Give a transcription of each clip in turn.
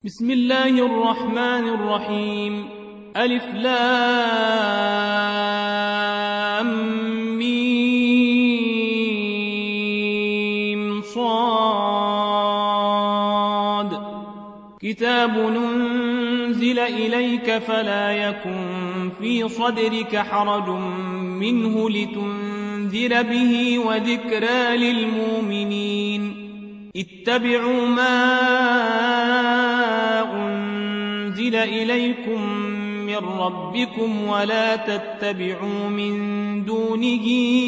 بسم الله الرحمن الرحيم. ألف لام ميم صاد. كتاب أنزل إليك فلا يكن في صدرك حرج منه لتنذر به وذكرى للمؤمنين. اتبعوا ما أنزل إليكم من ربكم ولا تتبعوا من دونه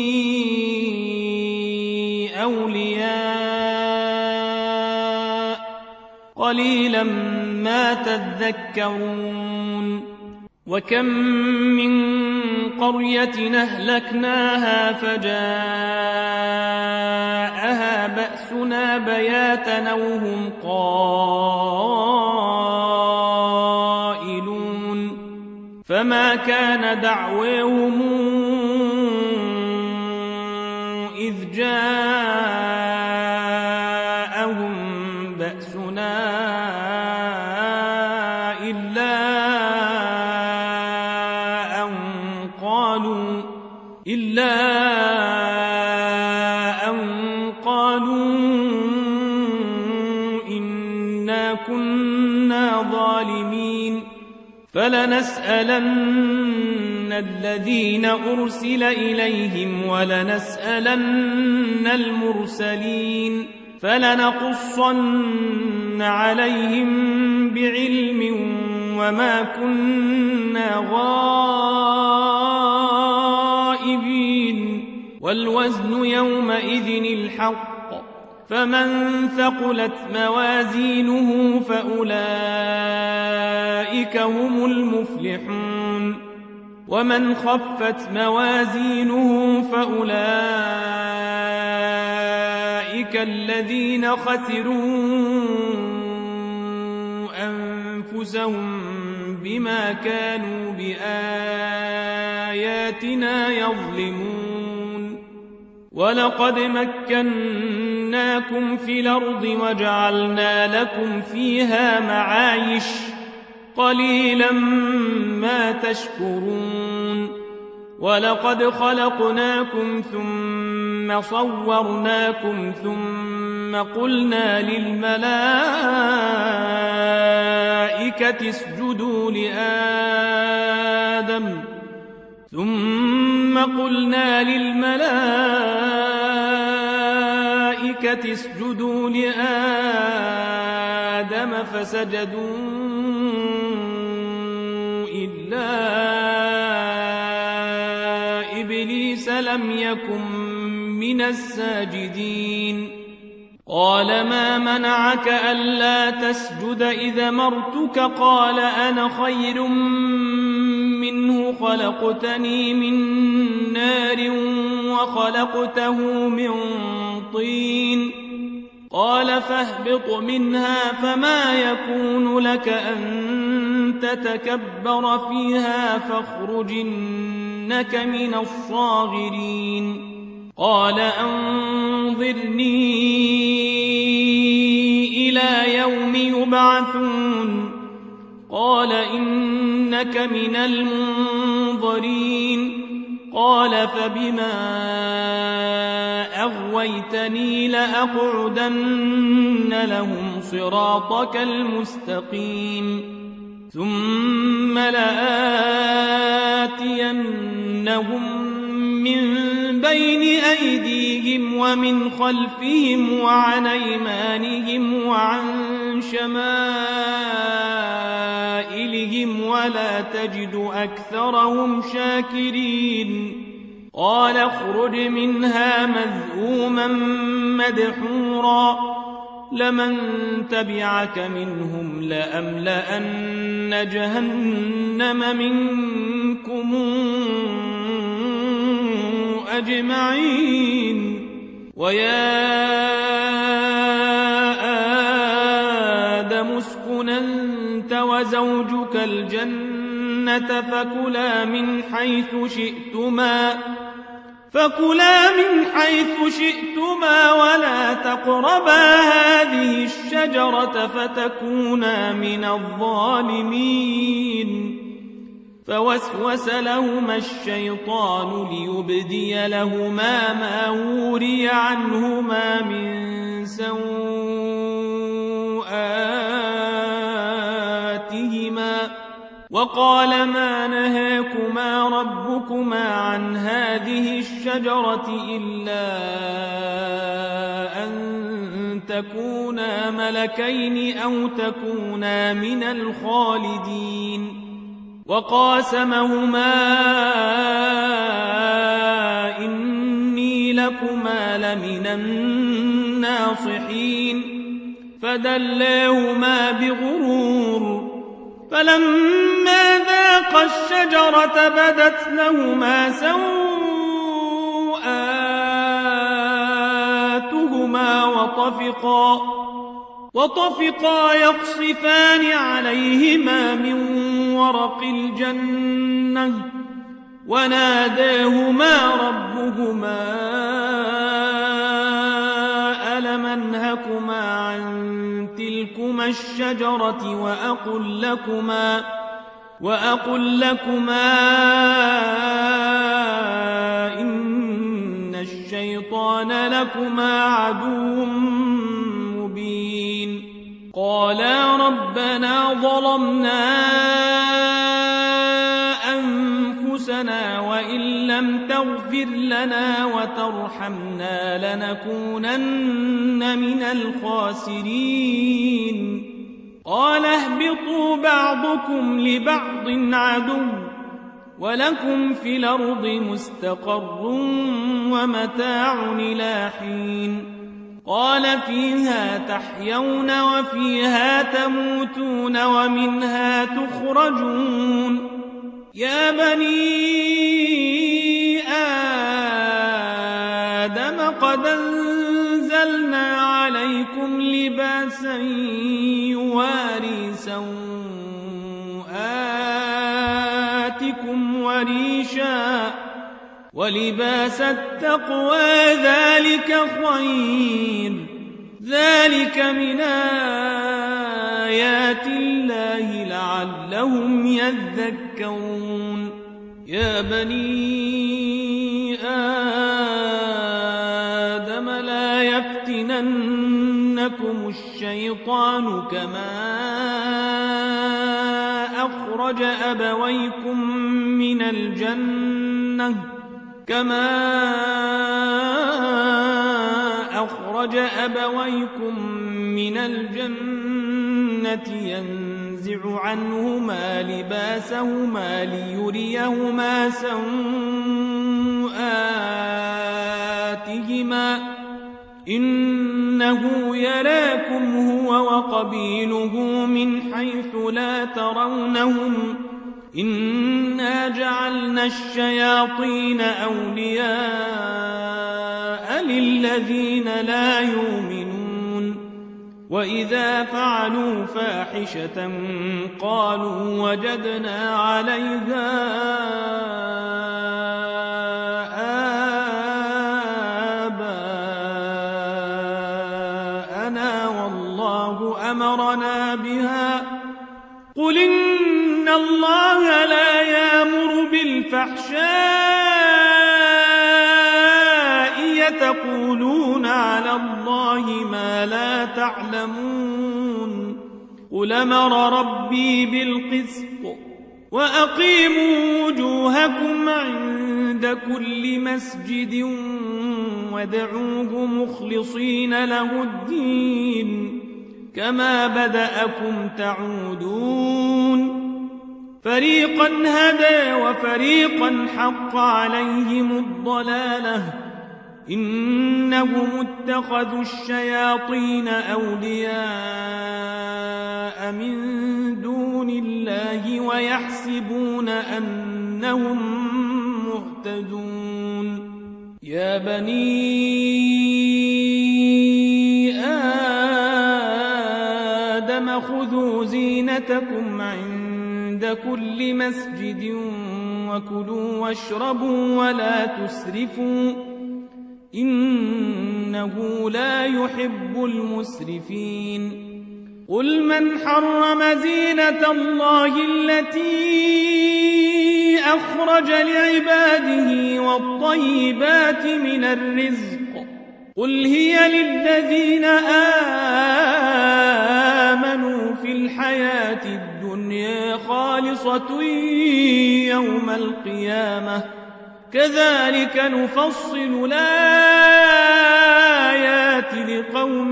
أولياء قليلا ما تذكرون. وكم من قرية أهلكناها فجاءها بأسنا بياتا أو هم قائلون. فما كان دعواهم إذ جاءهم بأسنا إلا أن قالوا إنا كنا ظالمين. فلنسألن الذين أرسل إليهم ولنسألن المرسلين. فلنقصن عليهم بعلم وما كنا غائبين. والوزن يومئذ الحق. فمن ثقلت موازينه فأولئك هم المفلحون. ومن خفت موازينه فأولئك الذين خسروا أنفسهم بما كانوا بآياتنا يظلمون. ولقد مكناكم في الأرض وجعلنا لكم فيها معايش قليلا ما تشكرون. ولقد خلقناكم ثم صورناكم ثم قلنا للملائكة اسجدوا لآدم فسجدوا إلا إبليس لم يكن من الساجدين. قال ما منعك ألا تسجد إذا أمرتك؟ قال أنا خير منه خلقتني من نار وخلقته من طين. قال فاهبط منها فما يكون لك أن تتكبر فيها فاخرج إنك من الصاغرين. قال أنظرني إلى يوم يبعثون. قال إنك من المنظرين. قال فبما أغويتني لأقعدن لهم صراطك المستقيم ثم لآتينهم من بين أيديهم ومن خلفهم وعن أيمانهم وعن شمائلهم ولا تجد أكثرهم شاكرين. قال اخرج منها مذءوما مدحورا لمن تبعك منهم لأملأن جهنم منكم أجمعين. ويا آدم اسكن أنت وزوجك الجنة فكلا من حيث شئتما فكلا من حيث شئتما ولا تقربا هذه الشجرة فتكونا من الظالمين. فوسوس لهما الشيطان ليبدي لهما ما وري عنهما من سوآتهما وقال ما نهاكما ربكما عن هذه الشجرة إلا أن تكونا ملكين أو تكونا من الخالدين. وقاسمهما إني لكما لمن الناصحين فدلاهما بغرور فلما ذاقا الشجرة بدت لهما سوآتهما وطفقا يقصفان عليهما من ورق الجنة وناداهما ربهما ألم أنهكما عن تلكما الشجرة وأقل لكما إن الشيطان لكما عدو مبين. قالا ربنا ظلمنا أنفسنا وإن لم تغفر لنا وترحمنا لنكونن من الخاسرين. قال اهبطوا بعضكم لبعض عدو ولكم في الأرض مستقر ومتاع إلى حين. قال فيها تحيون وفيها تموتون ومنها تخرجون. يا بني آدم قد أنزلنا عليكم لباسا يواري سوآتكم وريشا ولباس التقوى ذلك خير ذلك من آيات الله لعلهم يذكرون. يا بني آدم لا يفتننكم الشيطان كما أخرج أبويكم من الجنة ينزع عنهما لباسهما ليريهما سوآتهما إنه يراكم هو وقبيله من حيث لا ترونهم إنا جعلنا الشياطين أولياء للذين لا يؤمنون. وإذا فعلوا فاحشة قالوا وجدنا عليها آباءنا والله أمرنا بها. قل إن الله لا يأمر بالفحشاء يتقولون على الله ما لا تعلمون. قل أمر ربي بالقسط وأقيموا وجوهكم عند كل مسجد وادعوه مخلصين له الدين كما بدأكم تعودون. فريقا هدى وفريقا حق عليهم الضلالة إنهم اتخذوا الشياطين أولياء من دون الله ويحسبون أنهم مهتدون. يا بني آدم خذوا زينتكم عند كل مسجد وكلوا واشربوا ولا تسرفوا إنه لا يحب المسرفين قل من حرم زينة الله التي أخرج لعباده والطيبات من الرزق قل هي للذين آمنوا في الحياة الدنيا خالصة يوم القيامة كذلك نفصل الآيات لقوم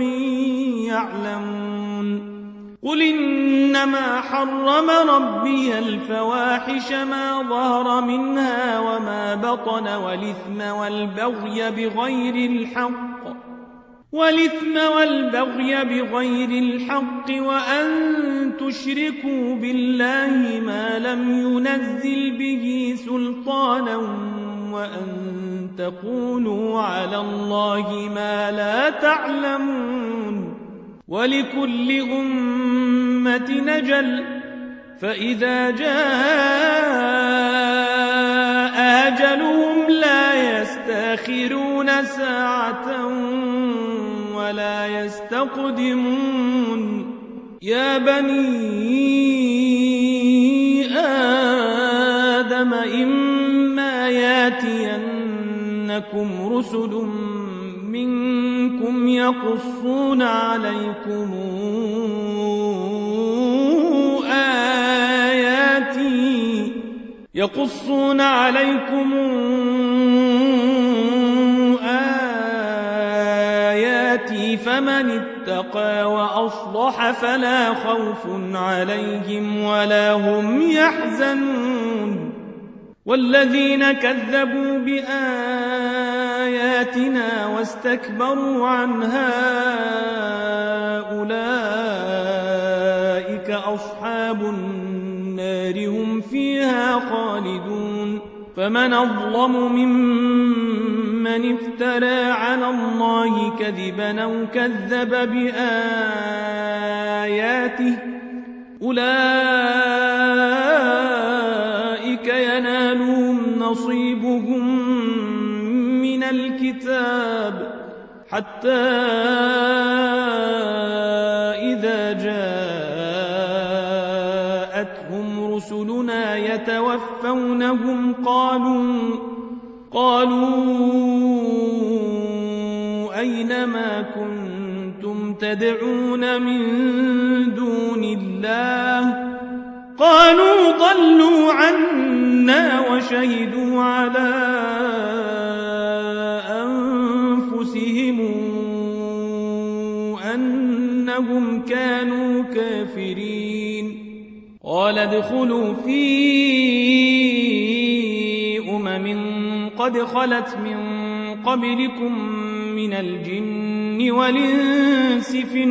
يعلمون قل إنما حرم ربي الفواحش ما ظهر منها وما بطن والإثم والبغي بغير الحق وأن تشركوا بالله ما لم ينزل به سلطانا وأن تقولوا على الله ما لا تعلمون ولكل أمة نجل فإذا جاء أجلهم لا يستأخرون ساعة ولا يستقدمون يا بني آدم إما ياتينكم رسل منكم يقصون عليكم آياتي فمن اتقى وأصلح فلا خوف عليهم ولا هم يحزنون والذين كذبوا بآياتنا واستكبروا عنها أولئك أصحاب النار هم فيها خالدون فمن أظلم ممن افترى على الله كذبا أو كذب بآياته أولئك ينالهم نصيبهم من الكتاب حتى إذا جاءتهم رسلنا يتوفونهم قالوا أين ما كنتم تدعون من دون الله قالوا ضلوا عنا وشهدوا على أنفسهم أنهم كانوا كافرين قال ادخلوا في قد خلت من قبلكم من الجن والإنس في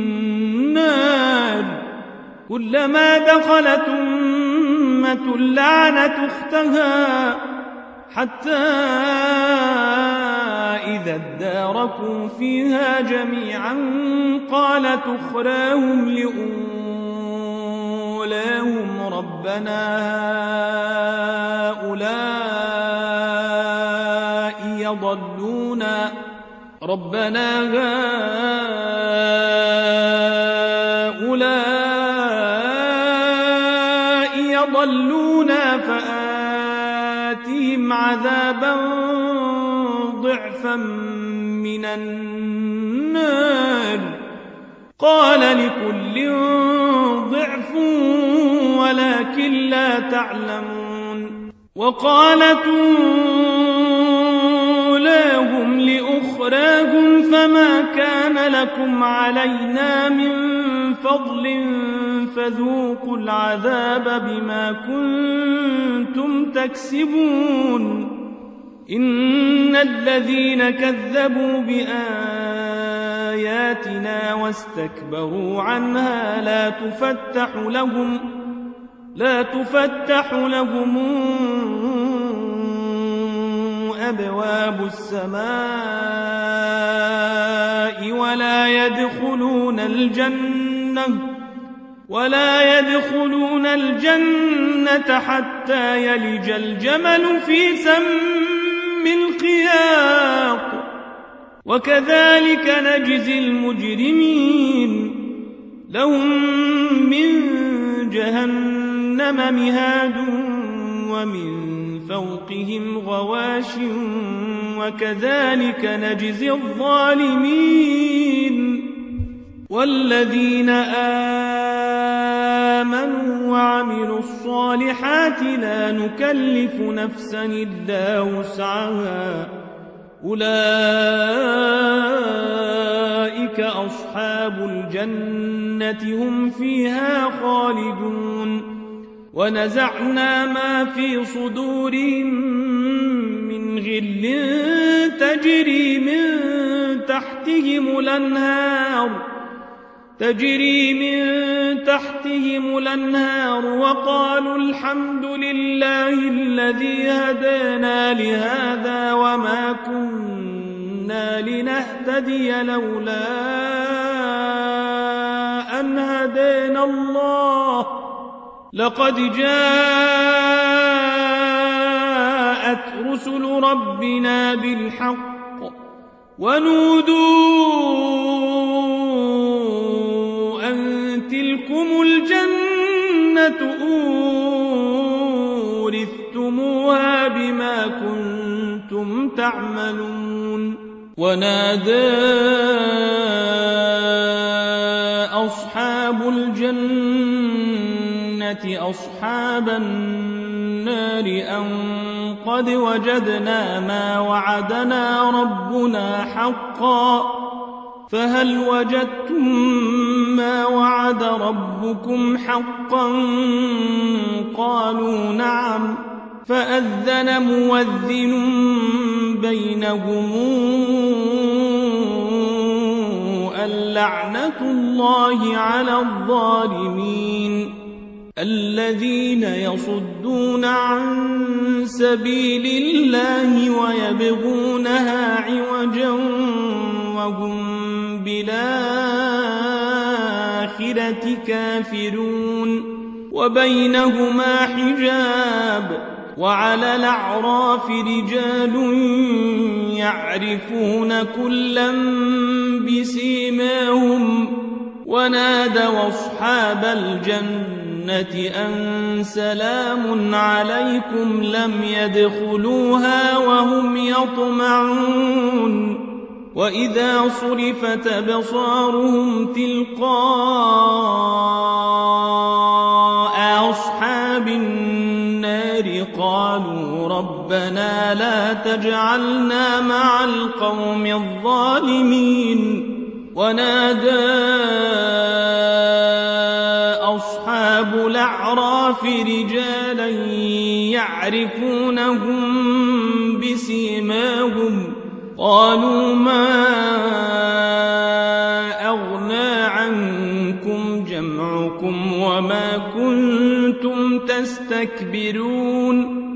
النار كلما دخلت أمة لعنت أختها حتى إذا اداركوا فيها جميعا قالت أخراهم لأولاهم ربنا هؤلاء يضلونا فآتهم عذابا ضعفا من النار قال لكل ضعف ولكن لا تعلمون وقالت أولاهم لأخراهم فما كان لكم علينا من فضل فذوقوا العذاب بما كنتم تكسبون إن الذين كذبوا بآياتنا واستكبروا عنها لا تفتح لهم أبواب السماء ولا يدخلون الجنة حتى يلج الجمل في سم الخياط وكذلك نجزي المجرمين لهم من جهنم مهاد ومن فوقهم غواش وكذلك نجزي الظالمين والذين آمنوا وعملوا الصالحات لا نكلف نفسا إلا وسعها أولئك أصحاب الجنة هم فيها خالدون ونزعنا ما في صدورهم من غل تجري من تحتهم الأنهار وقالوا الحمد لله الذي هدانا لهذا وما كنا لنهتدي لولا أن هدانا الله لقد جاءت رسل ربنا بالحق ونودوا أن تلكم الجنة أورثتموها بما كنتم تعملون ونادى أصحاب الجنة أصحاب النار أن قد وجدنا ما وعدنا ربنا حقا فهل وجدتم ما وعد ربكم حقا قالوا نعم فأذن مؤذن بينهم اللعنة الله على الظالمين الذين يصدون عن سبيل الله ويبغونها عوجا وهم بالآخرة كافرون وبينهما حجاب وعلى الأعراف رجال يعرفون كلا بسيماهم ونادوا أصحاب الجنة أن سلام عليكم لم يدخلوها وهم يطمعون وإذا صرفت أبصارهم تلقاء أصحاب النار قالوا ربنا لا تجعلنا مع القوم الظالمين ونادى أصحاب الأعراف رجالا يعرفونهم بسيماهم قالوا ما أغنى عنكم جمعكم وما كنتم تستكبرون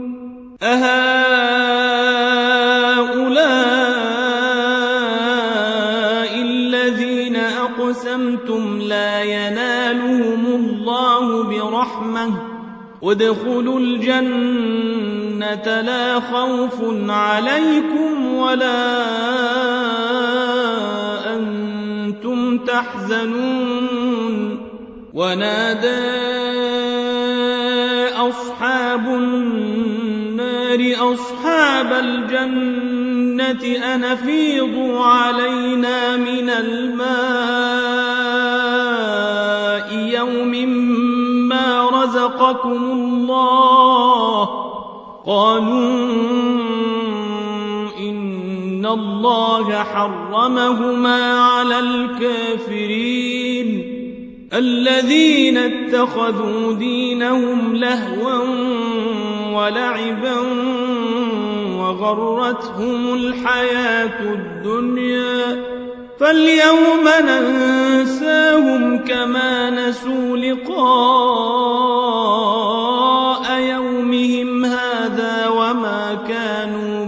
أهؤلاء الذين أقسمتم لا ينالهم الله برحمة وادخلوا الجنة لا خوف عليكم ولا أنتم تحزنون ونادى أصحاب النار أصحاب الجنة أن أفيضوا علينا من الماء يوم ما رزقكم الله قالوا إن الله حرمهما على الكافرين الذين اتخذوا دينهم لهوا ولعبا وغرتهم الحياة الدنيا فاليوم ننساهم كما نسوا لقاء يومهم هذا وما كانوا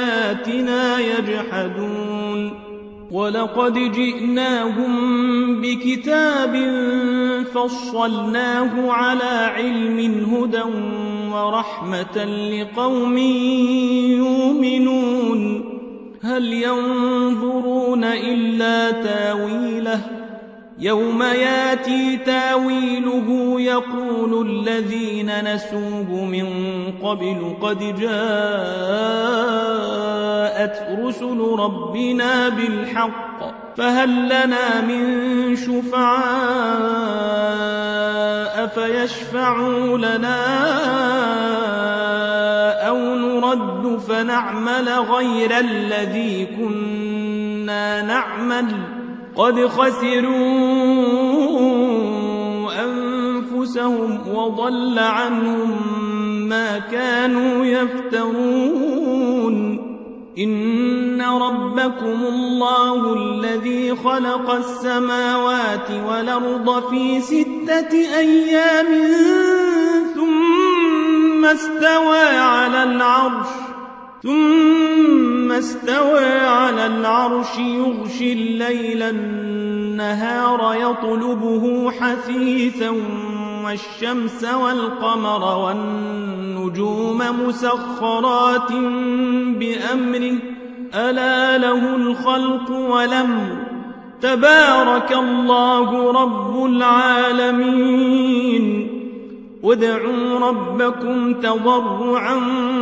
بآياتنا يجحدون ولقد جئناهم بكتاب فصلناه على علم هدى ورحمة لقوم يؤمنون هل ينظرون إلا تاويله يوم ياتي تاويله يقول الذين نسوه من قبل قد جاءت رسل ربنا بالحق فهل لنا من شفعاء فيشفعوا لنا أو نرد فنعمل غير الذي كنا نعمل قد خسروا أنفسهم وضل عنهم ما كانوا يفترون إن ربكم الله الذي خلق السماوات والأرض في 6 أيام ثم استوى على العرش يغشي الليل النهار يطلبه حثيثا والشمس والقمر والنجوم مسخرات بأمره ألا له الخلق والأمر تبارك الله رب العالمين وادعوا ربكم تضرعا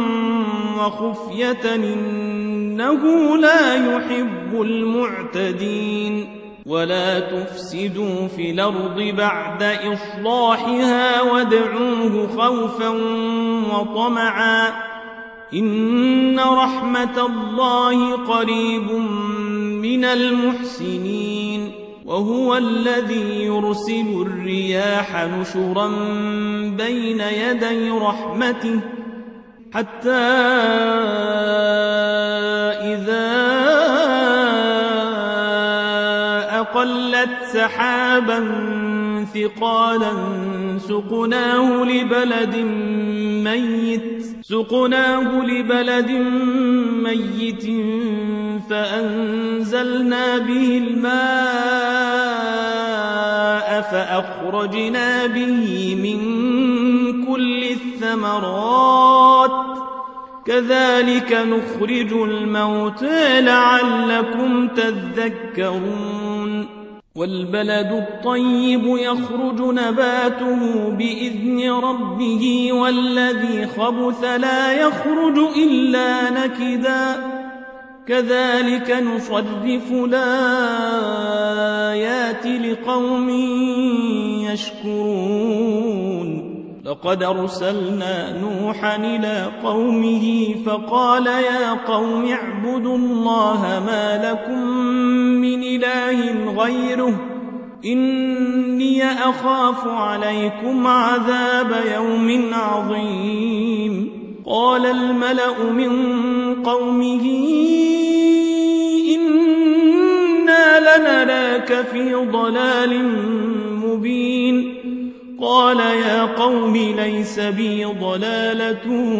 وخفية إنه لا يحب المعتدين ولا تفسدوا في الأرض بعد إصلاحها وادعوه خوفا وطمعا إن رحمة الله قريب من المحسنين وهو الذي يرسل الرياح نشرا بين يدي رحمته حتى إذا أقلت سحابا ثقالا سقناه لبلد ميت فأنزلنا به الماء فأخرجنا به من كل الثمرات كذلك نخرج الموتى لعلكم تذكرون والبلد الطيب يخرج نباته بإذن ربه والذي خبث لا يخرج إلا نكدا كذلك نصرف الآيات لقوم يشكرون لقد أرسلنا نوحا إلى قومه فقال يا قوم اعبدوا الله ما لكم من إله غيره إني أخاف عليكم عذاب يوم عظيم قال الملأ من قومه إنا لنراك في ضلال مبين قال يا قوم ليس بي ضلالة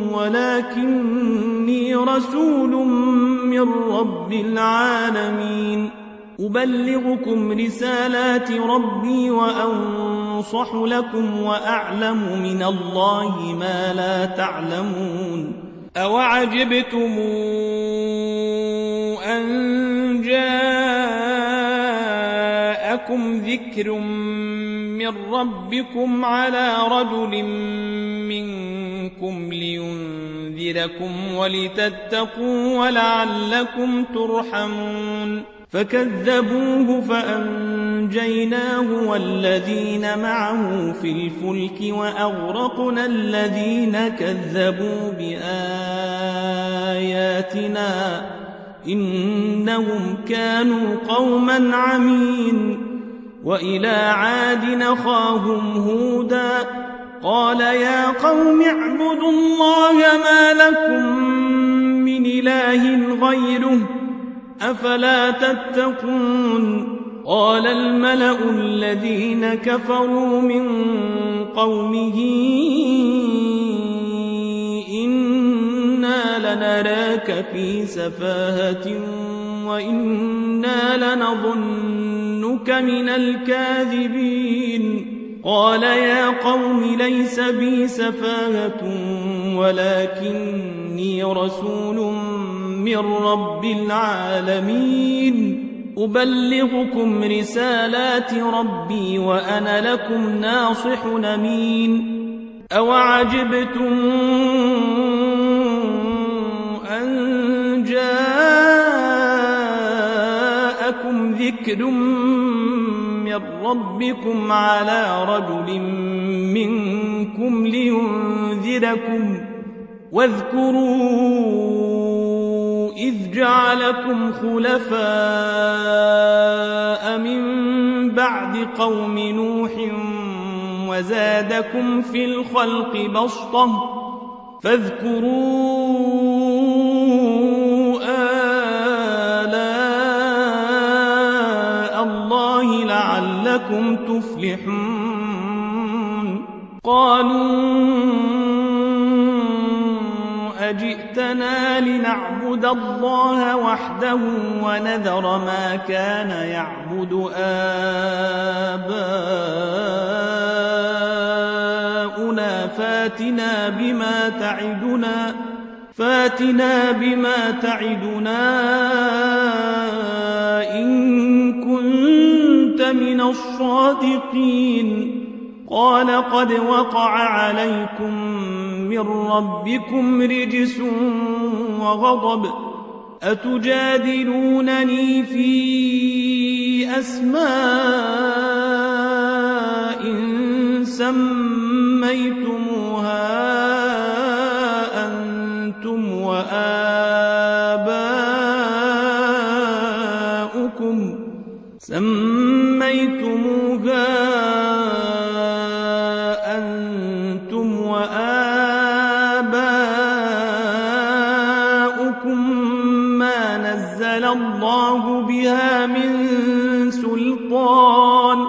ولكني رسول من رب العالمين أبلغكم رسالات ربي وأنصح لكم وأعلم من الله ما لا تعلمون أوعجبتم أن جاءكم ذكر من ربكم على رجل منكم لينذركم ولتتقوا ولعلكم ترحمون فكذبوه فأنجيناه والذين معه في الفلك وأغرقنا الذين كذبوا بآياتنا إنهم كانوا قوما عمين وإلى عاد أخاهم هودا قال يا قوم اعبدوا الله ما لكم من إله غيره أفلا تتقون قال الملأ الذين كفروا من قومه إنا لنراك في سفاهة وإنا لنظنك أظنك من الكاذبين قال يا قوم ليس بي سفاهة ولكني رسول من رب العالمين أبلغكم رسالات ربي وأنا لكم ناصح أمين أوعجبتم أن جاءكم ذكر من ربكم على رجل منكم لينذركم واذكروا إذ جعلكم خلفاء من بعد قوم نوح وزادكم في الخلق بسطة فاذكروا آلاء الله لعلكم تفلحون قالوا أجئتنا لنعبد الله وحده ونذر ما كان يعبد آباؤنا فاتنا بما تعدنا إن كنت من الصادقين قال قد وقع عليكم من ربكم رجس وغضب أتجادلونني في أسماء سميتموها أنتم وآباؤكم ما نزل الله بها من سلطان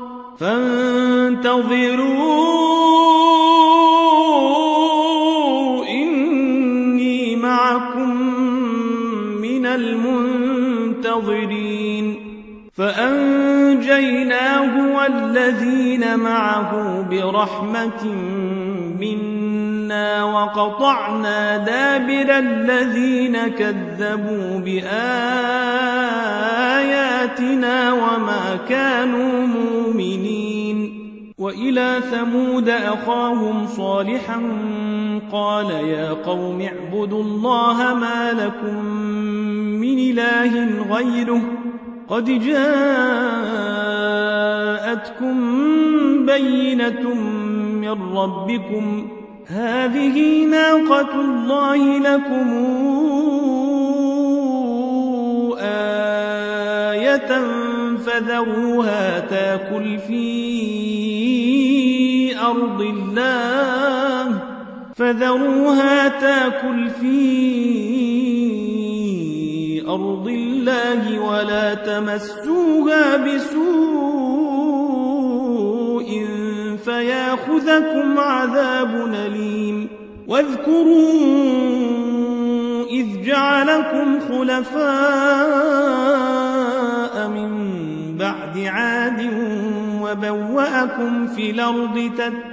فانتظروا إني معكم من المنتظرين فأنجيناه والذين معه برحمة منا وقطعنا دابر الذين كذبوا بآياتنا وما كانوا مؤمنين وإلى ثمود أخاهم صالحا قال يا قوم اعبدوا الله ما لكم من إله غيره قد جاءتكم بينة من ربكم هذه ناقة الله لكم آية فذروها تاكل في أرض الله ولا تمسوها بسوء فياخذكم عذاب أليم واذكروا إذ جعلكم خلفاء من بعد عاد وبوأكم في الأرض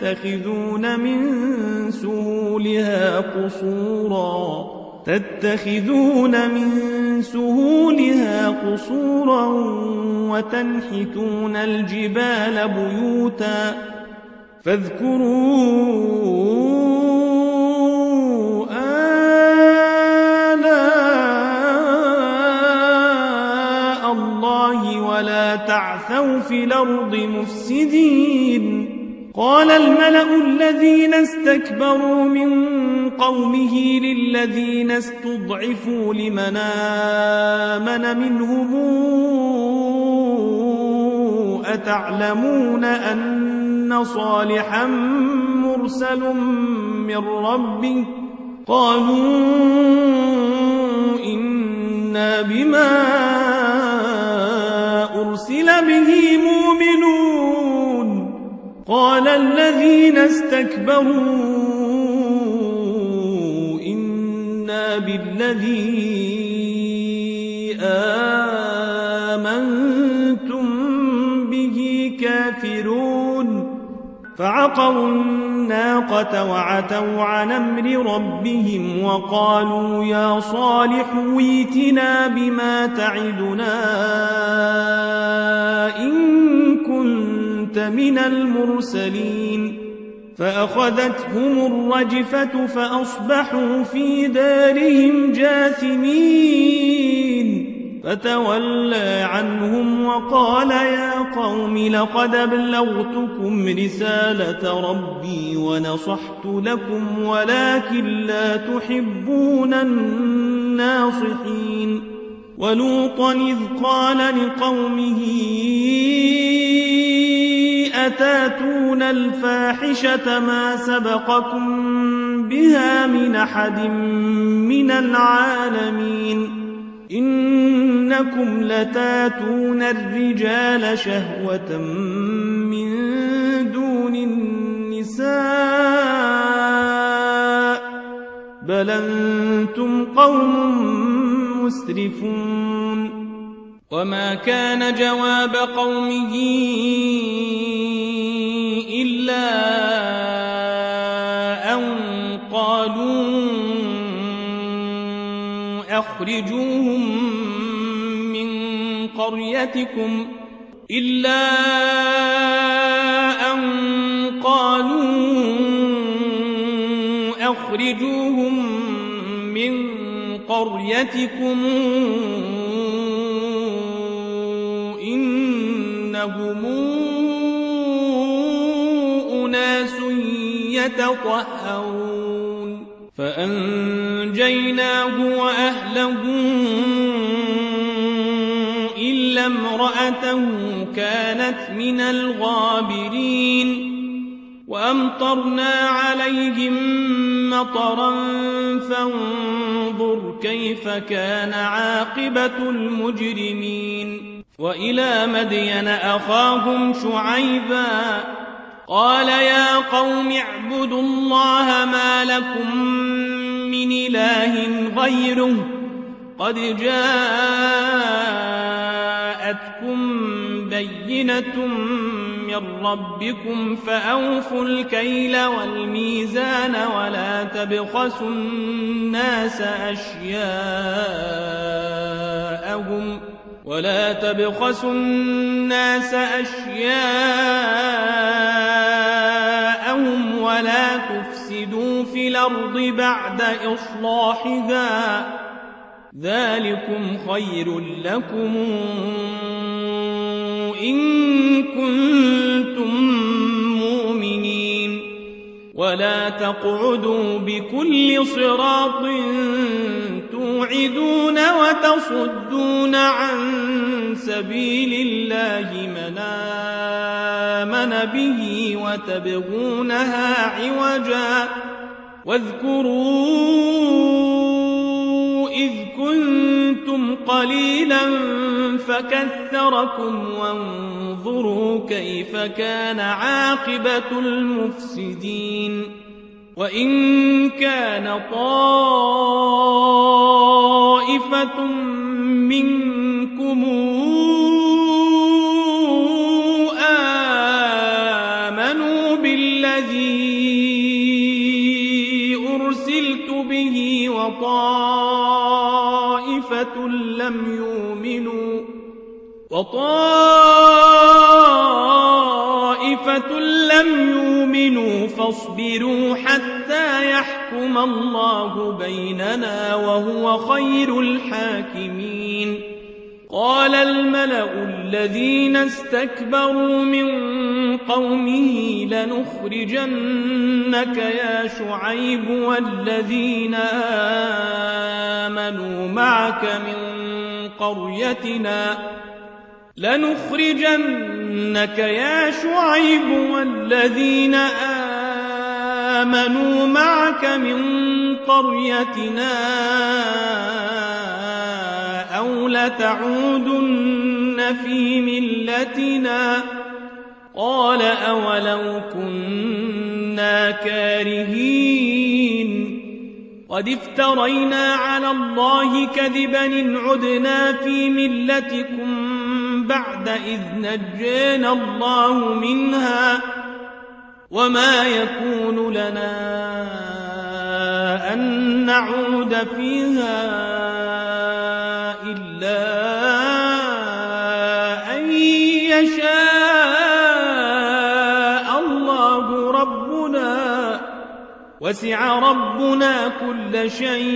تتخذون من سهولها قصورا وتنحتون الجبال بيوتا فاذكروا آلاء الله ولا تعثوا في الأرض مفسدين قال الملأ الذين استكبروا من قومه للذين استضعفوا لمن آمن منهم أتعلمون أن صالحا مرسل من ربه قالوا إنا بما أرسل به مؤمنون قال الذين استكبروا إنا بالذي آمنتم يعدلون فعقروا الناقة وعتوا عن أمر ربهم وقالوا يا صالح ائتنا بما تعدنا إن كنت من المرسلين فأخذتهم الرجفة فأصبحوا في دارهم جاثمين فتولى عنهم وقال يا قوم لقد أبلغتكم رسالة ربي ونصحت لكم ولكن لا تحبون الناصحين ولوطا إذ قال لقومه أتاتون الفاحشة ما سبقكم بها من أحد من العالمين إنكم لتاتون الرجال شهوة من دون النساء بل أنتم قوم مسرفون وما كان جواب قومه إلا أن قالوا أخرجوهم من قريتكم إنهم أناس يتطهرون فأنجيناه وأهله إلا امرأته كانت من الغابرين وأمطرنا عليهم مطرا فانظر كيف كان عاقبة المجرمين وإلى مدين أخاهم شعيبا قال يا قوم اعبدوا الله ما لكم من إله غيره قد جاءتكم بينة من ربكم فأوفوا الكيل والميزان ولا تبخسوا الناس أشياءهم ولا تفسدوا في الأرض بعد إصلاحها ذلكم خير لكم إن كنتم مؤمنين ولا تقعدوا بكل صراط توعدون وتصدون عن سبيل الله من آمن به وتبغونها عوجا واذكروا إذ كنتم قليلا فكثركم وانظروا كيف كان عاقبة المفسدين وإن كان طائفة منكم آمنوا بالذي أرسلت به وطائفة لم يؤمنوا فاصبروا حتى يحكم الله بيننا وهو خير الحاكمين قال الملأ الذين استكبروا من قومه لنخرجنك يا شعيب والذين آمنوا معك من قريتنا أو لتعودن في ملتنا قال أولو كنا كارهين قد افترينا على الله كذبا إن عدنا في ملتكم بعد إذ نجينا الله منها وما يكون لنا أن نعود فيها إلا أن يشاء الله ربنا وسع ربنا كل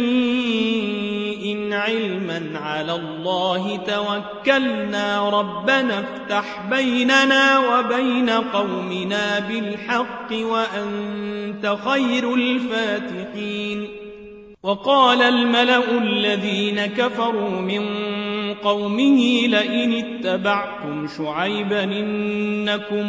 شيء علما على الله توكلنا ربنا افتح بيننا وبين قومنا بالحق وأنت خير الفاتحين. وقال الملأ الذين كفروا من قومه لئن اتبعتم شعيبا إنكم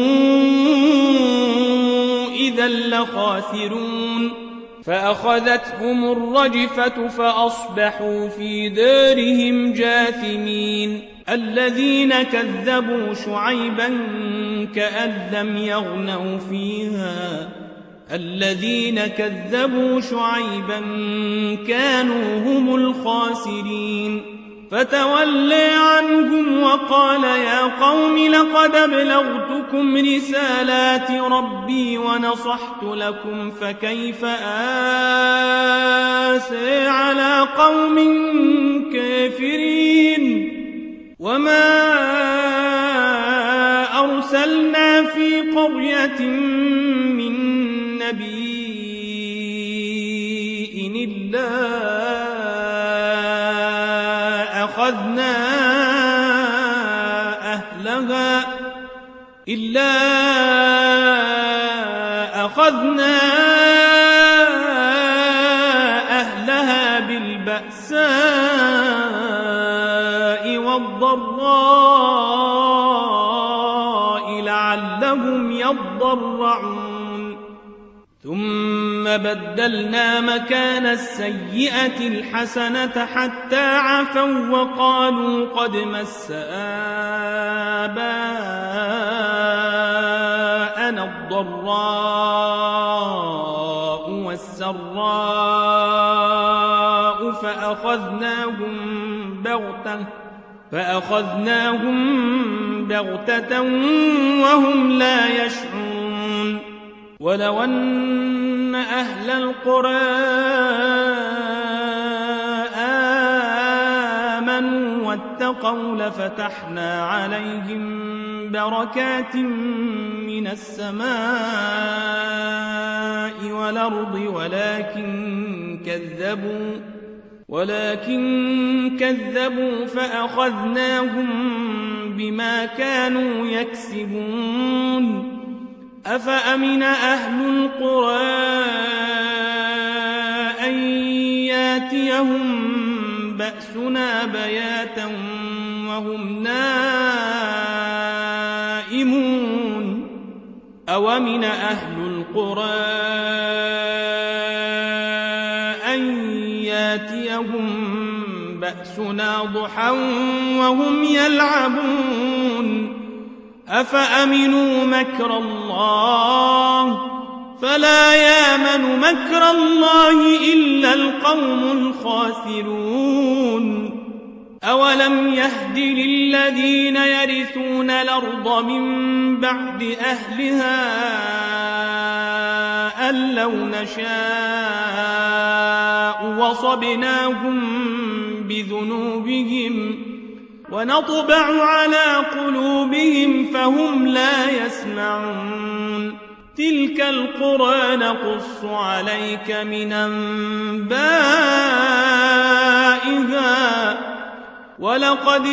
إذا لخاسرون فأخذتهم الرجفة فأصبحوا في دارهم جاثمين. الذين كذبوا شعيبا كأن لم يغنوا فيها الذين كذبوا شعيبا كانوا هم الخاسرين. فتولى عنهم وقال يا قوم لقد أبلغتكم رسالات ربي ونصحت لكم فكيف آسى على قوم كافرين. وما أرسلنا في قرية من نبي إلا أخذنا أهلها بالبأساء والضراء لعلهم يضرعون. ثم بدلنا مكان السيئة الحسنة حتى عفوا وقالوا قد مس آباءنا الضراء والسراء فأخذناهم بغتة وهم لا يشعرون. ولو أن أهل القرى آمنوا واتقوا لفتحنا عليهم بركات من السماء والأرض ولكن كذبوا فأخذناهم بما كانوا يكسبون. أفأمن أهل القرى أن ياتيهم بأسنا بياتا وهم نائمون. أومن أهل القرى أن ياتيهم بأسنا ضحى وهم يلعبون. أفأمنوا مكر الله فلا يامن مكر الله إلا القوم الخاسرون. أولم يهد للذين يرثون الأرض من بعد أهلها أن لو نشاء وصبناهم بذنوبهم ونطبع على قلوبهم فهم لا يسمعون. تلك القرى نقص عليك من أنبائها ولقد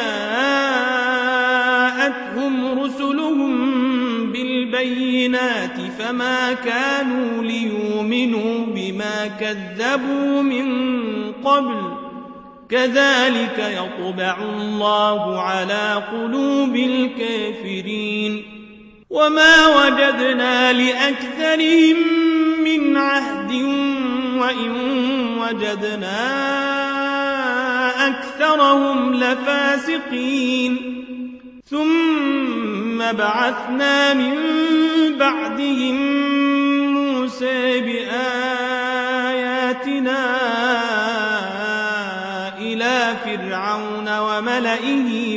جاءتهم رسلهم بالبينات فما كانوا ليؤمنوا بما كذبوا من قبل كذلك يطبع الله على قلوب الكافرين. وما وجدنا لأكثرهم من عهد وإن وجدنا أكثرهم لفاسقين. ثم بعثنا من بعدهم موسى بآياتنا إلى فرعون فرعون وملئه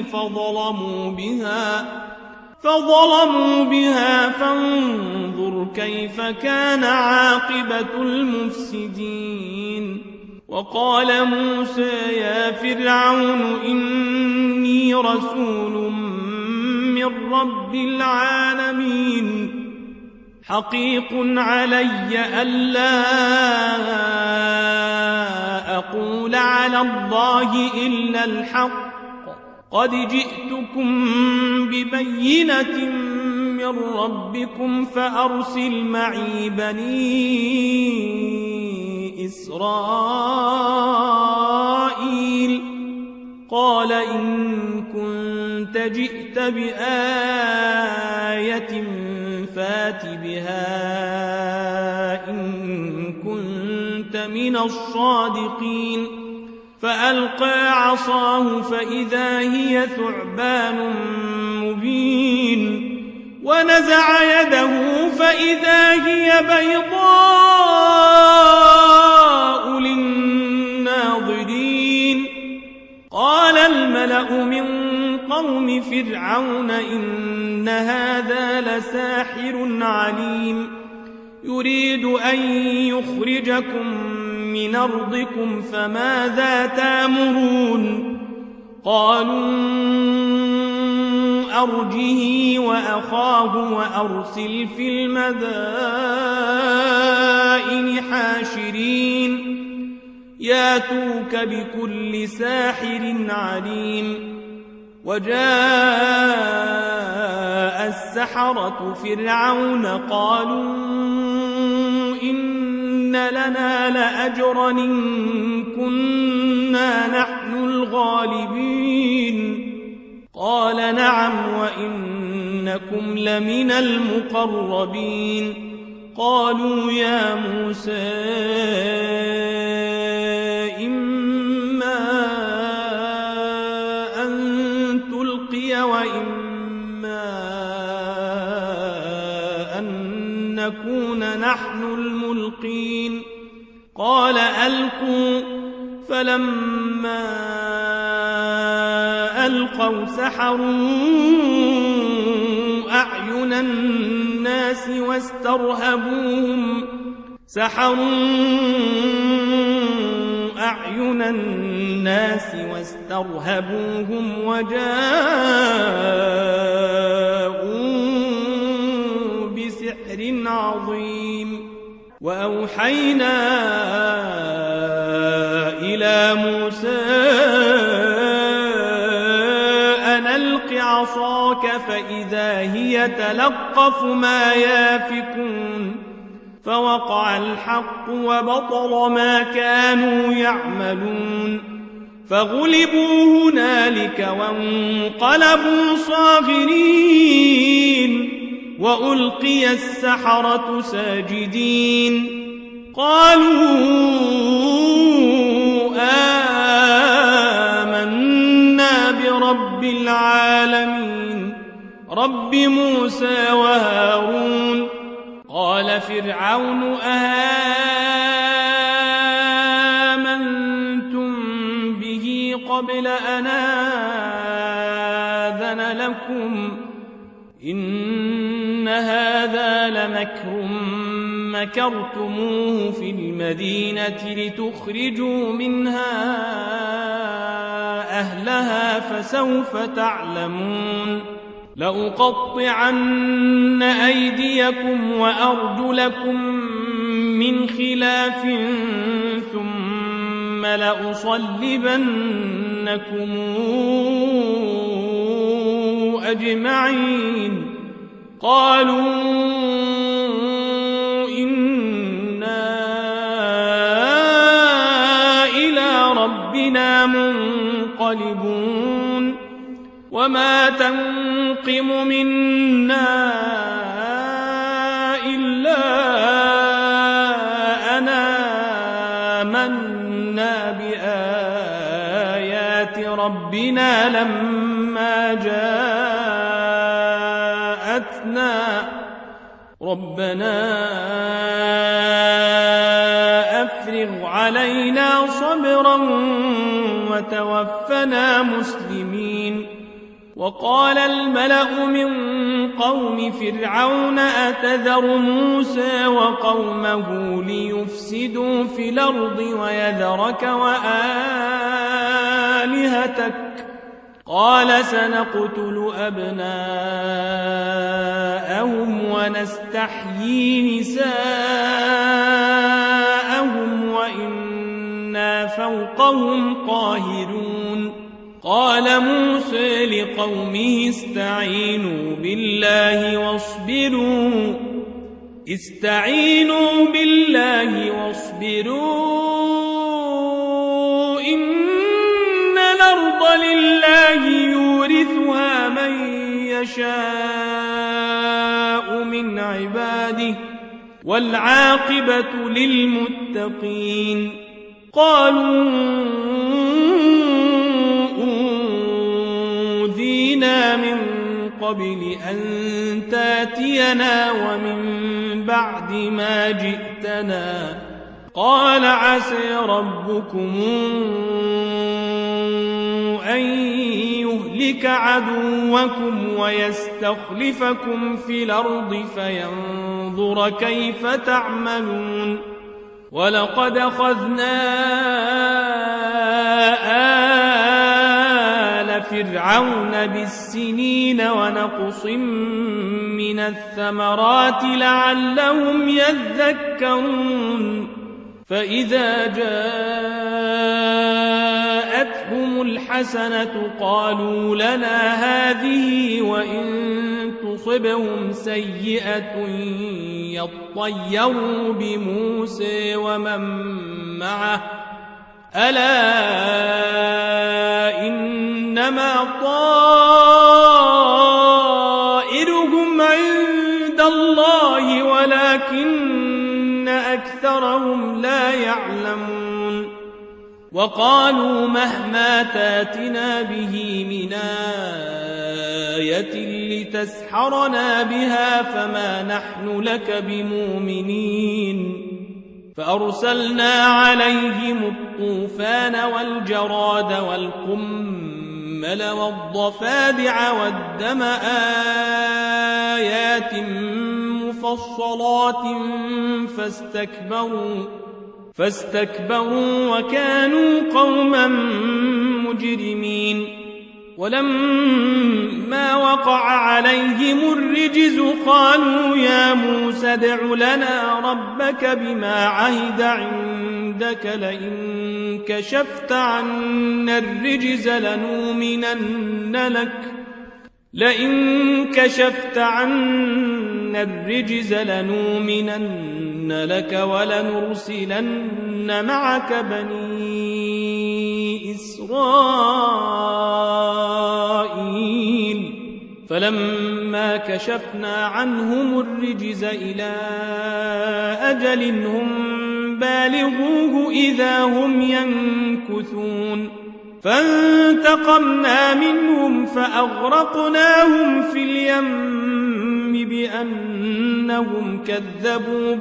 فظلموا بها فانظر كيف كان عاقبة المفسدين. وقال موسى يا فرعون إني رسول من رب العالمين حقيق علي ألا أقول على الله إلا الحق قد جئتكم ببينة من ربكم فأرسل معي بني إسرائيل. قال إن كنت جئت بآية فات بها إن كنت من الصادقين. فألقى عصاه فإذا هي ثعبان مبين ونزع يده فإذا هي بيضاء للناظرين. قال الملأ من قوم فرعون إن هذا لساحر عليم يريد أن يخرجكم من أرضكم فماذا تأمرون؟ قالوا أرجه وأخاه وأرسل في المدائن حاشرين ياتوك بكل ساحر عليم. وجاء السحرة فرعون قالوا إن لنا لأجرا إن كنا نحن الغالبين. قال نعم وإنكم لمن المقربين. قالوا يا موسى إما أن تلقي وإما أن نكون نحن الملقين. قال ألقوا فلما ألقوا سحروا أعين الناس واسترهبوهم وجاءوا بسحر عظيم. وأوحينا إلى موسى أن ألق عصاك فإذا هي تلقف ما يافكون. فوقع الحق وبطل ما كانوا يعملون. فغلبوا هنالك وانقلبوا صاغرين وألقي السحرة ساجدين. قالوا آمنا برب العالمين رب موسى وهارون. قال فرعون آمنتم به قبل أن آذن لكم إن هذا لمكر مكرتموه في المدينة لتخرجوا منها أهلها فسوف تعلمون. لأقطعن أيديكم وأرجلكم من خلاف ثم لأصلبنكم أجمعين. قالوا إنا إلى ربنا منقلبون. وما تنقم منا إلا أن آمنا بآيات ربنا لما جاءتنا ربنا أفرغ علينا صبرا وتوفنا مسلمين. وقال الملأ من قوم فرعون أتذر موسى وقومه ليفسدوا في الأرض ويذرك وآلهتك قال سنقتل أبناءهم ونستحيي نساءهم وإنا فوقهم قاهرون. قال موسى لقومه استعينوا بالله واصبروا إن الأرض لله يورثها من يشاء من عباده والعاقبة للمتقين. قالوا أوذينا من قبل أن تاتينا ومن بعد ما جئتنا قال عسى ربكم أن يهلك عدوكم ويستخلفكم في الأرض فينظر كيف تعملون. ولقد أخذنا آل فرعون بالسنين ونقص من الثمرات لعلهم يذكرون. فإذا جاءتهم الحسنة قالوا لنا هذه وإن تصبهم سيئة يطيروا بموسى ومن معه ألا إنما طائرهم عند الله ولكن أكثرهم لا يعلمون. وقالوا مهما تاتنا به من آية لتسحرنا بها فما نحن لك بمؤمنين. فأرسلنا عليهم الطوفان والجراد والقمل والضفادع والدم آيات مفصلات فاستكبروا وكانوا قوما مجرمين. ولما وقع عليهم الرجز قالوا يا موسى ادع لنا ربك بما عهد عندك لئن كشفت عنا الرجز لنؤمنن لك ولنرسلن معك بني إسرائيل. فلما كشفنا عنهم الرجز إلى أجل هم بالغوه إذا هم ينكثون. فانتقمنا منهم فأغرقناهم في اليم بأنهم كذبوا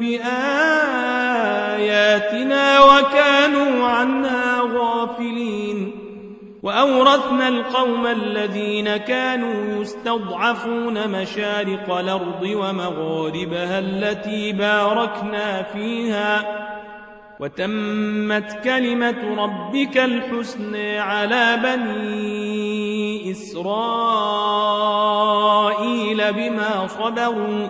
بآياتنا وكانوا عنها غافلين. وأورثنا القوم الذين كانوا يستضعفون مشارق الأرض ومغاربها التي باركنا فيها وتمت كلمة ربك الحسنى على بني إسرائيل بما صبروا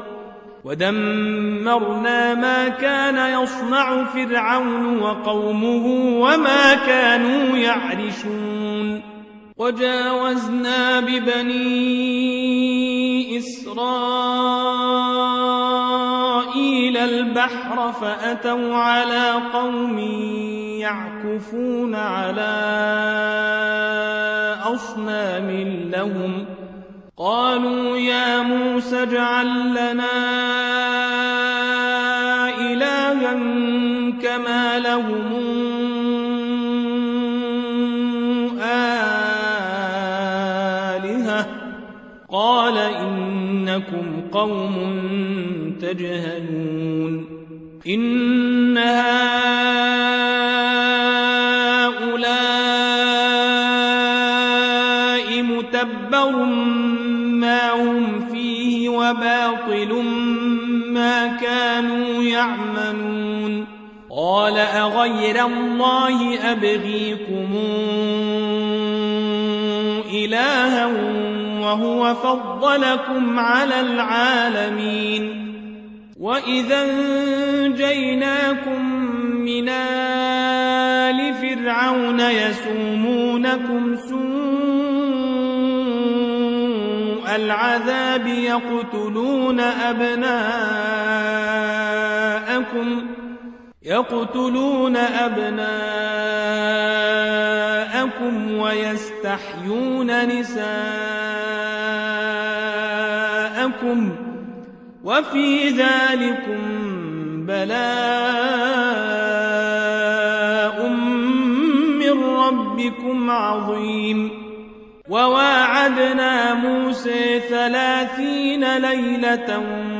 ودمرنا ما كان يصنع فرعون وقومه وما كانوا يعرشون. وجاوزنا ببني إسرائيل البحر فأتوا على قوم يعكفون على أصنام لهم قالوا يا موسى اجعل لنا إلها كما لهم آلهة قال إنكم قوم تجهلون. إن هؤلاء ما كانوا يعملون قال أغير الله أبغيكم إلها وهو فضلكم على العالمين وإذا أنجيناكم من آل فرعون يسومونكم سوء العذاب يقتلون أبناءكم ويستحيون نساءكم وفي ذلكم بلاء من ربكم عظيم وواعدنا موسى 30 ليلة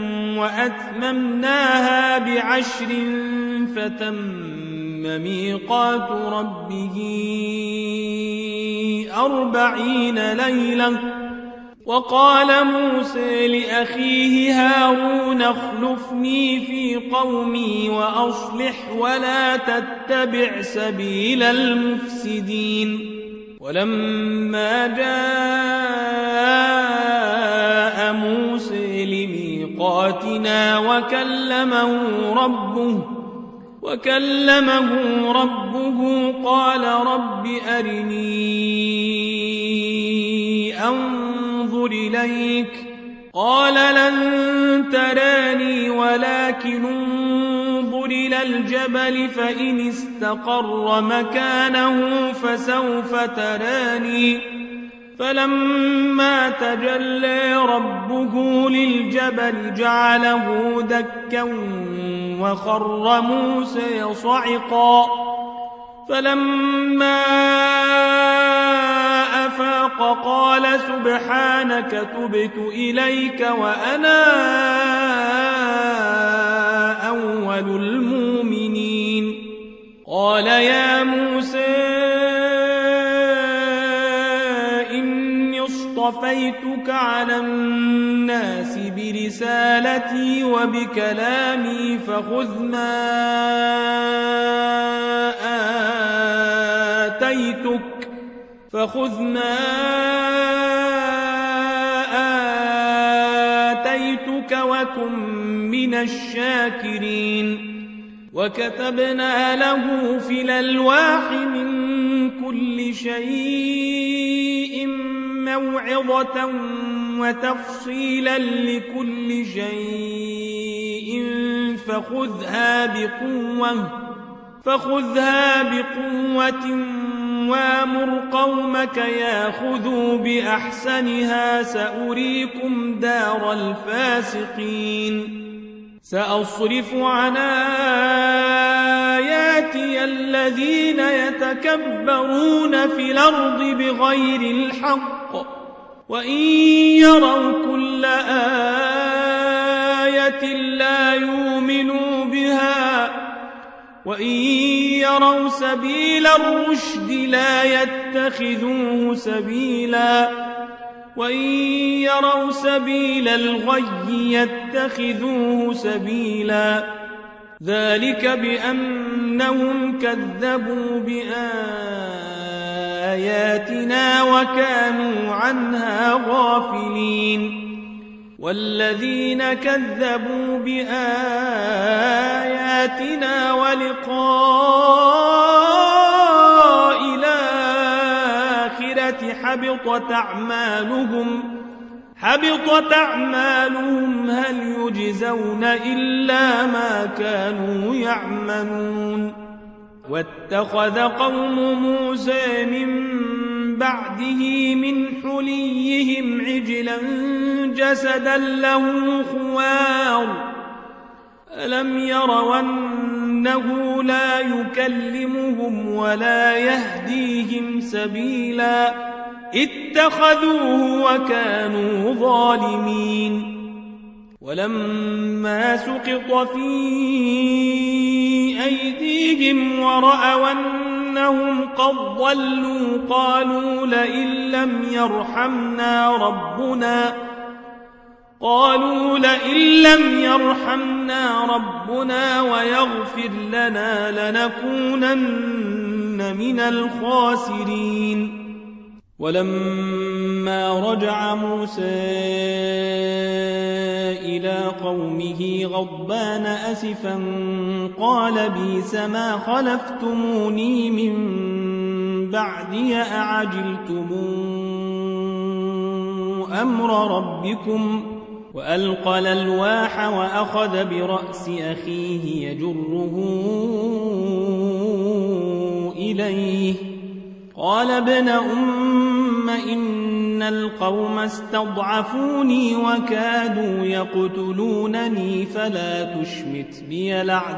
وأتممناها ب10 فتم ميقات ربه 40 ليلة وقال موسى لأخيه هارون اخلفني في قومي وأصلح ولا تتبع سبيل المفسدين ولما جاء موسى لميقاتنا وكلمه ربه قال رب أرني أنظر إليك قال لن تراني ولكن انظر إلى الجبل فإن استقر مكانه فسوف تراني فلما تجلى ربه للجبل جعله دكا وخر موسى صعقا فلما أفاق قال سبحانك تبت إليك وأنا أول المؤمنين قال يا موسى إني اصطفيتك على الناس برسالتي وبكلامي فخذ ما آتيتك وكن من الشاكرين وكتبنا له في الألواح من كل شيء موعظة وتفصيلا لكل شيء فخذها بقوة وامر قومك ياخذوا بأحسنها سأريكم دار الفاسقين سأصرف عن آياتي الذين يتكبرون في الأرض بغير الحق وإن يروا كل آية لا يؤمنوا بها وإن يروا سبيل الرشد لا يتخذوه سبيلا وإن يروا سبيل الغي يتخذوه سبيلا ذلك بأنهم كذبوا بآياتنا وكانوا عنها غافلين والذين كذبوا بآياتنا ولقاء الآخرة حبطت أعمالهم هل يجزون إلا ما كانوا يعملون واتخذ قوم موسى من بعده من حليهم عجلا جسدا له خوار ألم يروا أنه لا يكلمهم ولا يهديهم سبيلا اتخذوه وكانوا ظالمين ولما سقط في أيديهم ورأوا أنهم قد ضلوا قالوا قالوا لئن لم يرحمنا ربنا ويغفر لنا لنكونن من الخاسرين. ولما رجع موسى إلى قومه غضبان أسفا قال بئس ما خلفتموني من بعدي أعجلتم أمر ربكم وألقى الألواح وأخذ برأس أخيه يجره إليه قال ابن أم إن القوم استضعفوني وكادوا يقتلونني فلا تشمت بي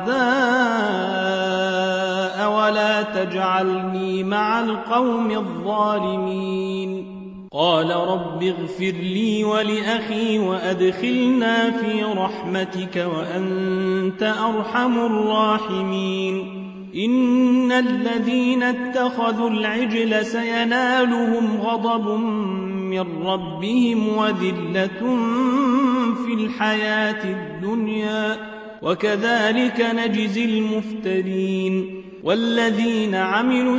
الأعداء ولا تجعلني مع القوم الظالمين. قال رب اغفر لي ولأخي وأدخلنا في رحمتك وأنت أرحم الراحمين. إن الذين اتخذوا العجل سينالهم غضب من ربهم وذلة في الحياة الدنيا وكذلك نجزي المفترين. والذين عملوا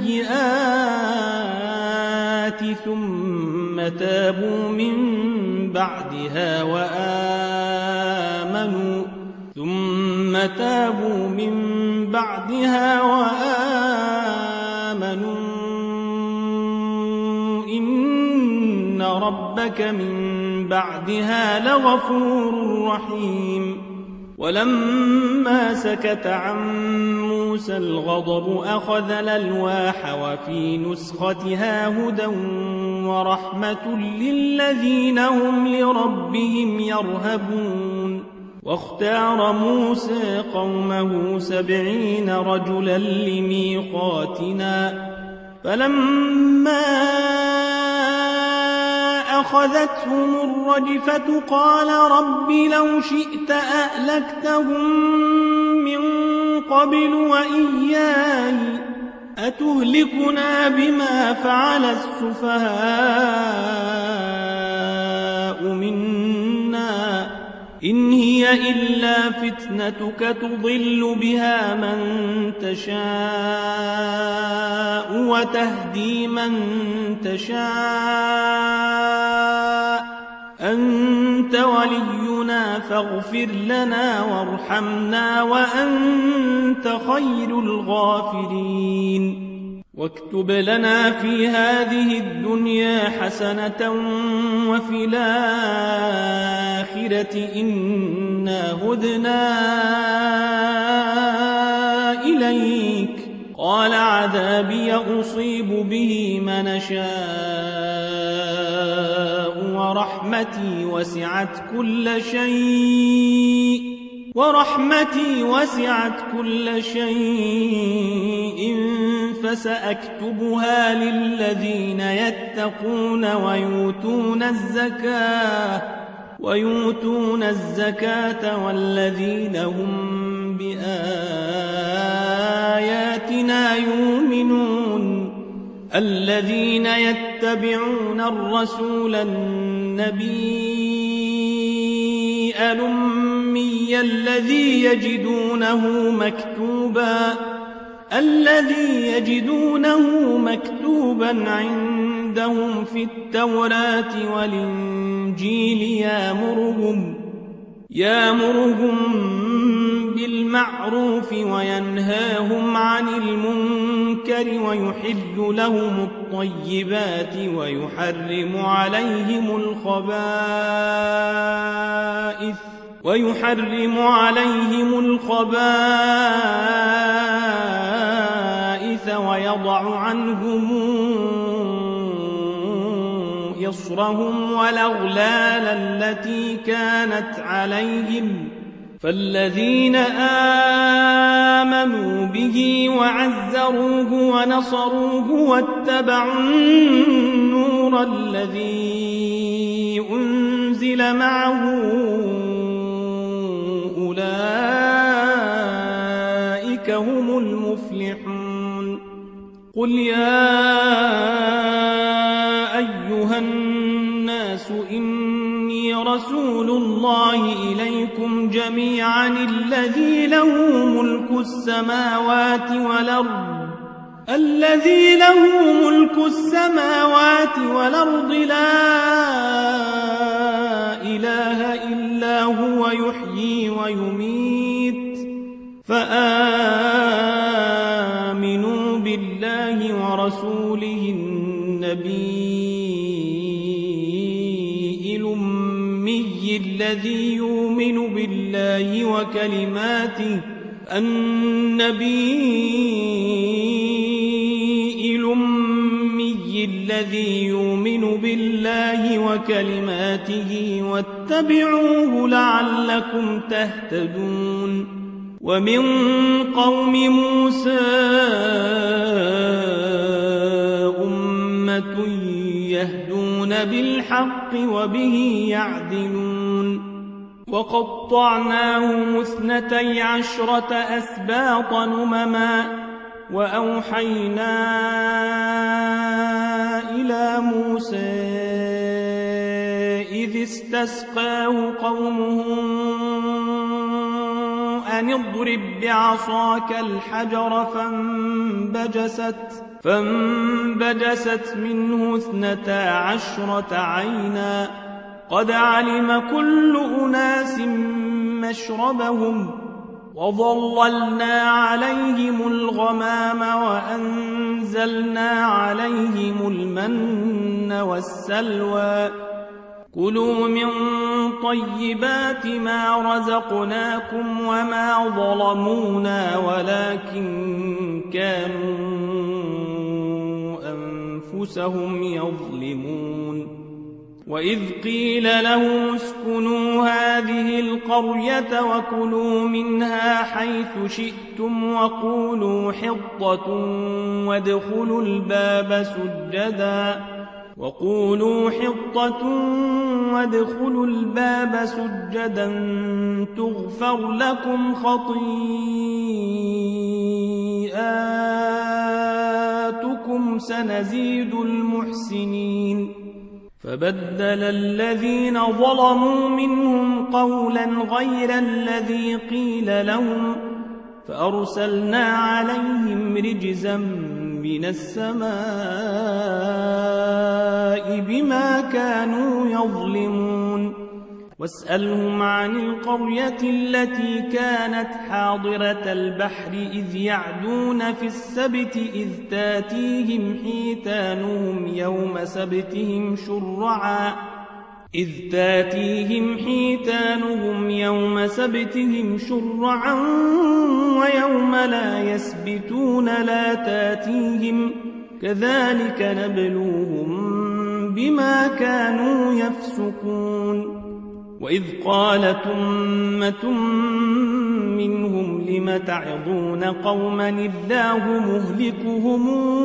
السيئات ثم تابوا من بعدها وآمنوا إن ربك من بعدها لغفور رحيم. ولما سكت عن موسى الغضب أخذ الألواح وفي نسختها هدى ورحمة للذين هم لربهم يرهبون. واختار موسى قومه 70 رجلا لميقاتنا فلما أخذتهم الرجفة قال رب لو شئت أهلكتهم من قبل وإياي أتهلكنا بما فعل السفهاء منا إن هي إلا فتنتك تضل بها من تشاء وتهدي من تشاء أنت ولينا فاغفر لنا وارحمنا وأنت خير الغافرين. واكتب لنا في هذه الدنيا حسنة وفي الآخرة إنا هدنا إليك. قال عذابي أصيب به من شاء ورحمتي وسعت كل شيء فسأكتبها للذين يتقون ويؤتون الزكاة والذين هم بآياتنا يؤمنون. الذين يتبعون الرسول النبي الأمي الذي يجدونه مكتوبا عندهم في التوراة والإنجيل يأمرهم بالمعروف وينهاهم عن المنكر ويحل لهم الطيبات ويحرم عليهم الخبائث ويضع عنهم إصرهم والأغلال التي كانت عليهم. فالذين آمنوا به وعزروه ونصروه واتبعوا النور الذي أنزل معه أولئك هم المفلحون. قل يا أيها الناس إني رسول الله إليكم جميعا الذي له ملك السماوات والأرض لا إله إلا هو يحيي ويميت فآمنوا بالله ورسوله النبي الأمي الذي يؤمن بالله وكلماته واتبعوه لعلكم تهتدون ومن قوم موسى أمة يهدون بالحق وبه يعدلون وقطعناهم 12 أسباطا أمما وأوحينا إلى موسى إذ استسقاه قومه أن اضرب بعصاك الحجر فانبجست منه 12 عينا قد علم كل أناس مشربهم وظللنا عليهم الغمام وأنزلنا عليهم المن والسلوى كلوا من طيبات ما رزقناكم وما ظلمونا ولكن كانوا أنفسهم يظلمون وإذ قيل لهم اسكنوا هذه القرية وكلوا منها حيث شئتم وقولوا حطة وادخلوا الباب سجدا تغفر لكم خطيئاتكم سنزيد المحسنين فبدل الذين ظلموا منهم قولا غير الذي قيل لهم فأرسلنا عليهم رجزا من السماء بما كانوا يظلمون واسألهم عن القرية التي كانت حاضرة البحر إذ يعدون في السبت إذ تاتيهم حيتانهم يوم سبتهم شرعا ويوم لا يسبتون لا تاتيهم كذلك نبلوهم بما كانوا يفسقون وإذ قالت أمة منهم لم تعظون قوما الله مهلكهم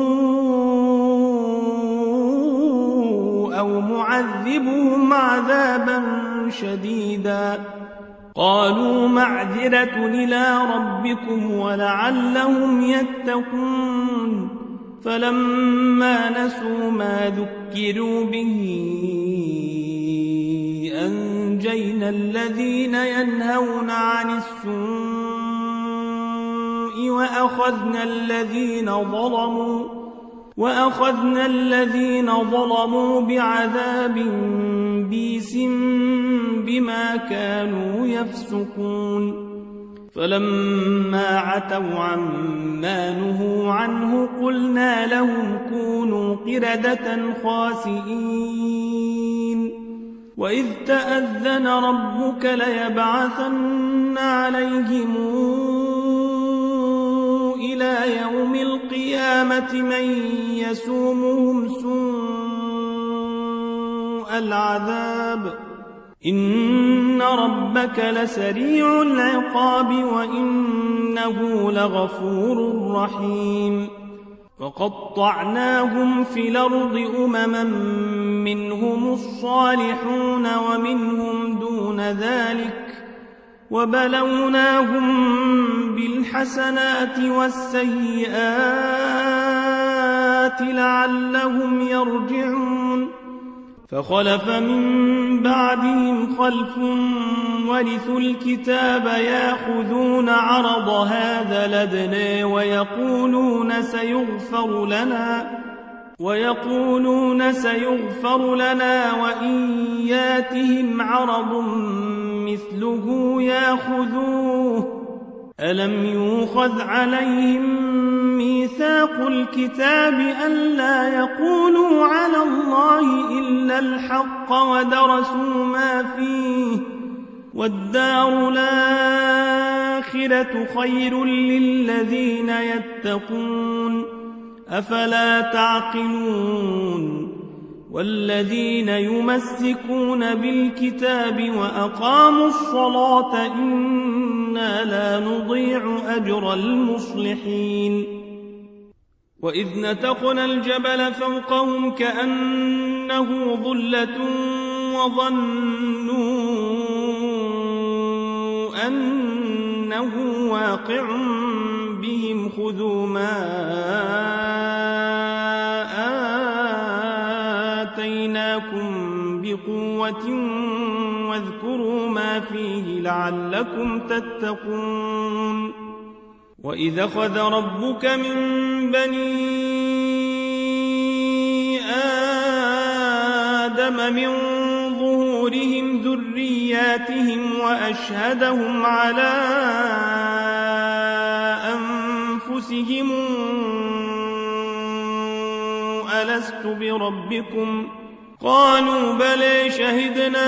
أو معذبهم عذابا شديدا قالوا معذرة إلى ربكم ولعلهم يتقون فلما نسوا ما ذكروا به أنجينا الذين ينهون عن السوء وأخذنا الذين ظلموا بعذاب بئيس بما كانوا يفسقون فلما عتوا عما نهوا عنه قلنا لهم كونوا قردة خاسئين وإذ تأذن ربك ليبعثن عليهم إلى يوم القيامة من يسومهم سوء العذاب إن ربك لسريع العقاب وإنه لغفور رحيم وقطعناهم في الأرض أمما منهم الصالحون ومنهم دون ذلك وبلوناهم بالحسنات والسيئات لعلهم يرجعون فخلف من بعدهم خلف ورثوا الكتاب يأخذون عرض هذا الأدنى ويقولون سيغفر لنا وإن ياتهم عرض مثله يأخذوه ألم يؤخذ عليهم ميثاق الكتاب ألا يقولوا على الله إلا الحق ودرسوا ما فيه والدار الآخرة خير للذين يتقون أفلا تعقلون والذين يمسكون بالكتاب وأقاموا الصلاة إنا لا نضيع أجر المصلحين وإذ نتقنا الجبل فوقهم كأنه ظلة وظنوا أنه واقع بهم خذوا ما آتيناكم بقوة واذكروا ما فيه لعلكم تتقون وإذا أخذ ربك من بني آدم من ظهورهم ذرياتهم وأشهدهم على أنفسهم ألست بربكم قالوا بلى شهدنا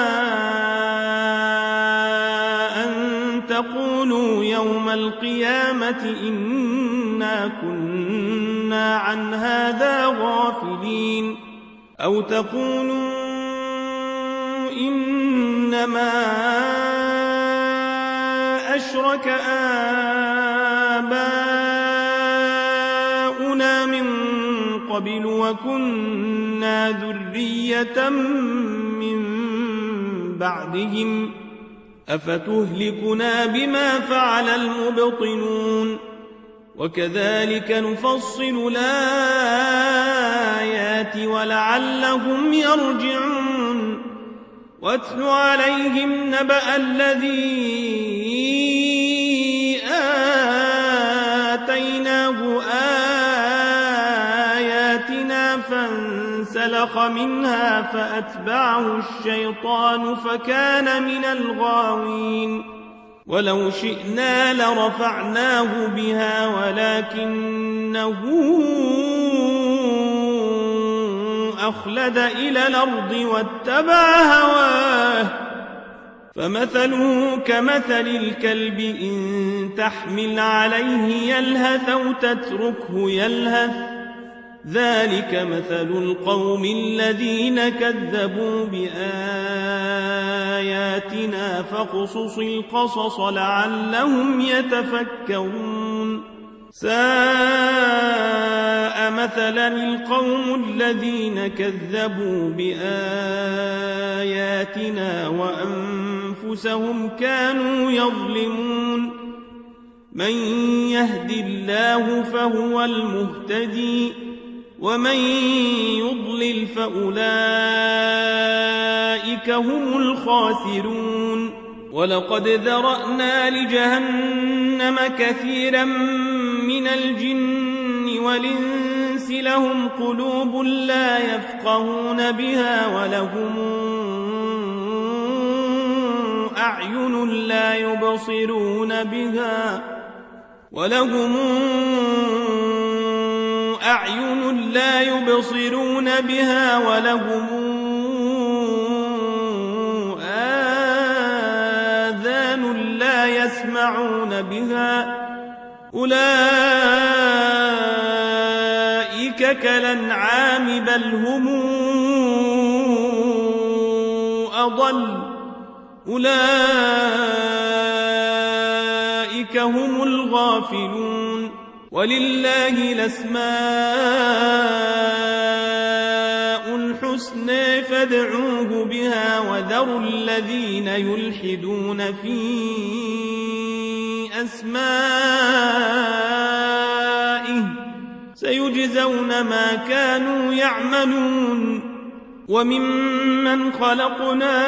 أن تقولوا يوم القيامة إنا كنا عن هذا غافلين أو تقولوا إنما أشرك آباؤنا من قبل وكنا ذرية من بعدهم أفتهلكنا بما فعل المبطلون وكذلك نفصل الآيات ولعلهم يرجعون واتل عليهم نبأ الذي آتيناه آياتنا فانسلخ منها فأتبعه الشيطان فكان من الغاوين ولو شئنا لرفعناه بها ولكنه أخلد إلى الأرض واتبع هواه فمثله كمثل الكلب إن تحمل عليه يلهث أو تتركه يلهث ذلك مثل القوم الذين كذبوا بآياتنا فاقصص القصص لعلهم يتفكرون ساء مثلا القوم الذين كذبوا بآياتنا وأنفسهم كانوا يظلمون من يهد الله فهو المهتدي ومن يضلل فأولئك هم الخاسرون ولقد ذرأنا لجهنم كثيرا من الجن والإنس لهم قلوب لا يفقهون بها ولهم لا يبصرون بها ولهم أعين لا يبصرون بها ولهم آذان لا يسمعون بها أولئك كالأنعام بل هم أضل أولئك هم الغافلون ولله الأسماء الحسنى فادعوه بها وذروا الذين يلحدون في أسمائه سيجزون ما كانوا يعملون وممن خلقنا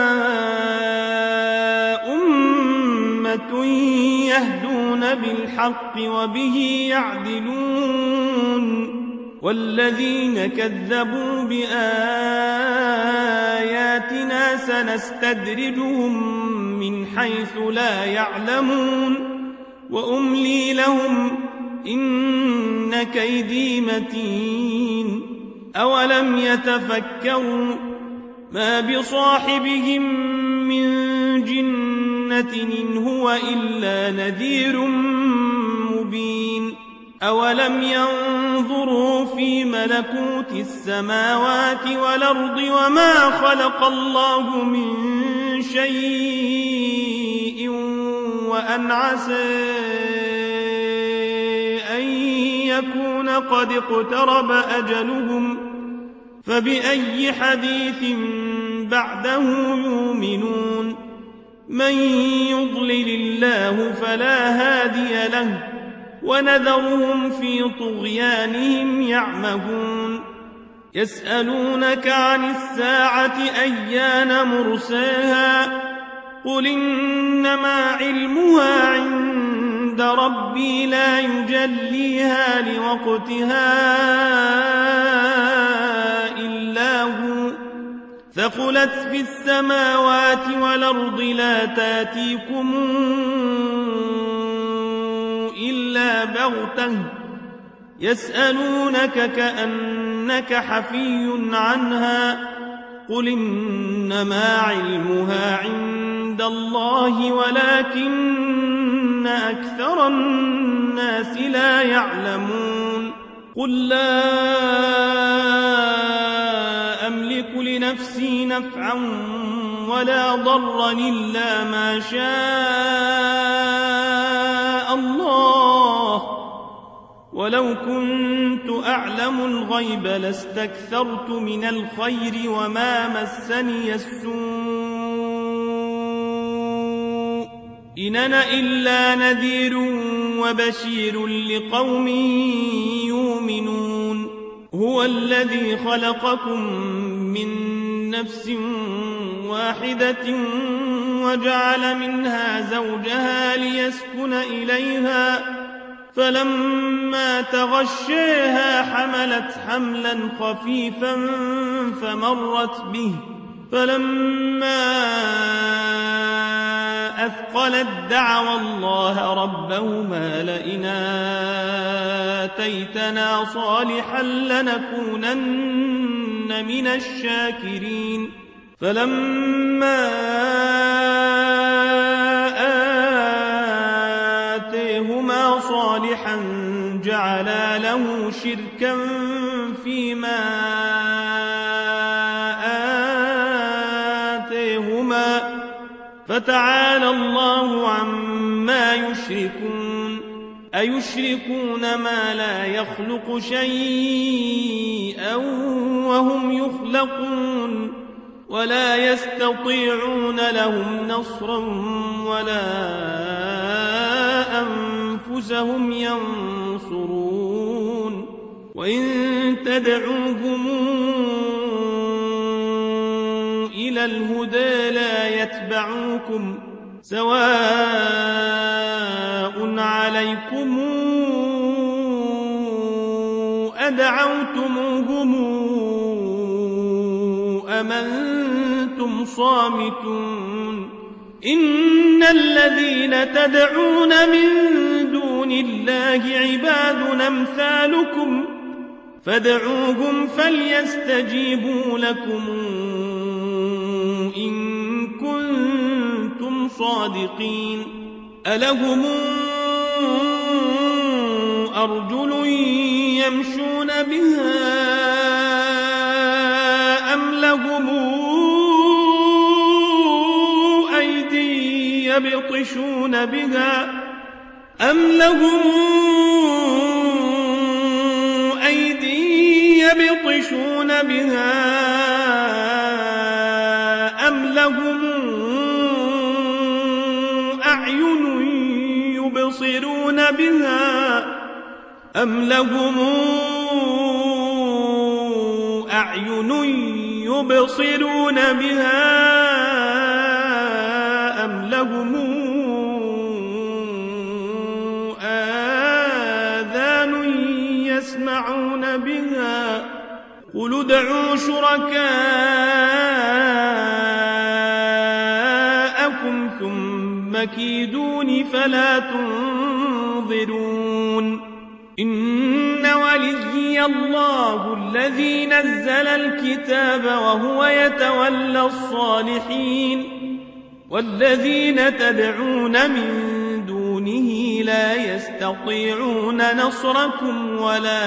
أمة يهدون بالحق وبه يعدلون والذين كذبوا بآياتنا سنستدرجهم من حيث لا يعلمون وأملي لهم إن كيدي متين أولم يتفكروا ما بصاحبهم من جنة إن هو إلا نذير مبين أولم ينظروا في ملكوت السماوات والأرض وما خلق الله من شيء وأن عسى أن يكون قد اقترب أجلهم فبأي حديث بعده يؤمنون من يضلل الله فلا هادي له ونذرهم في طغيانهم يعمهون يسألونك عن الساعة أيان مرساها قل إنما علمها عند ربي لا يجليها لوقتها إلا هو ثقلت في السماوات والأرض لا تاتيكم إلا بغتة يسألونك كأنك حفي عنها قل إنما علمها عند الله ولكن أكثر الناس لا يعلمون قل لا أملك لنفسي نفعا ولا ضرا إلا ما شاء الله ولو كنت أعلم الغيب لاستكثرت من الخير وما مسني السوء إن أنا إلا نذير وبشير لقوم يؤمنون هو الذي خلقكم من نفس واحدة وجعل منها زوجها ليسكن إليها فلما تغشيها حملت حملا خفيفا فمرت به فلما أثقلت دعوا الله ربهما لئن آتيتنا صالحا لنكونن من الشاكرين فلما آتيهما صالحا جعلا له شركا فيما آتيهما فتعالى الله عما يشركون أيشركون ما لا يخلق شيئا وهم يخلقون ولا يستطيعون لهم نصرا ولا أنفسهم ينصرون وإن تدعوهم إلى الهدى لا يتبعوكم سواء عليكم أدعوتموهم أم أنتم صامتون إن الذين تدعون من دون الله عباد أمثالكم فادعوهم فليستجيبوا لكم إن كنتم صادقين ألهم أرجل يمشون بها أم لهم أيدي يبطشون بها أم لهم أعين يبصرون بها يبصرون بها أم لهم آذان يسمعون بها قل ادعوا شركاءكم ثم كيدون فلا تنظرون إن وليي الله الذي نزل الكتاب وهو يتولى الصالحين والذين تدعون من دونه لا يستطيعون نصركم ولا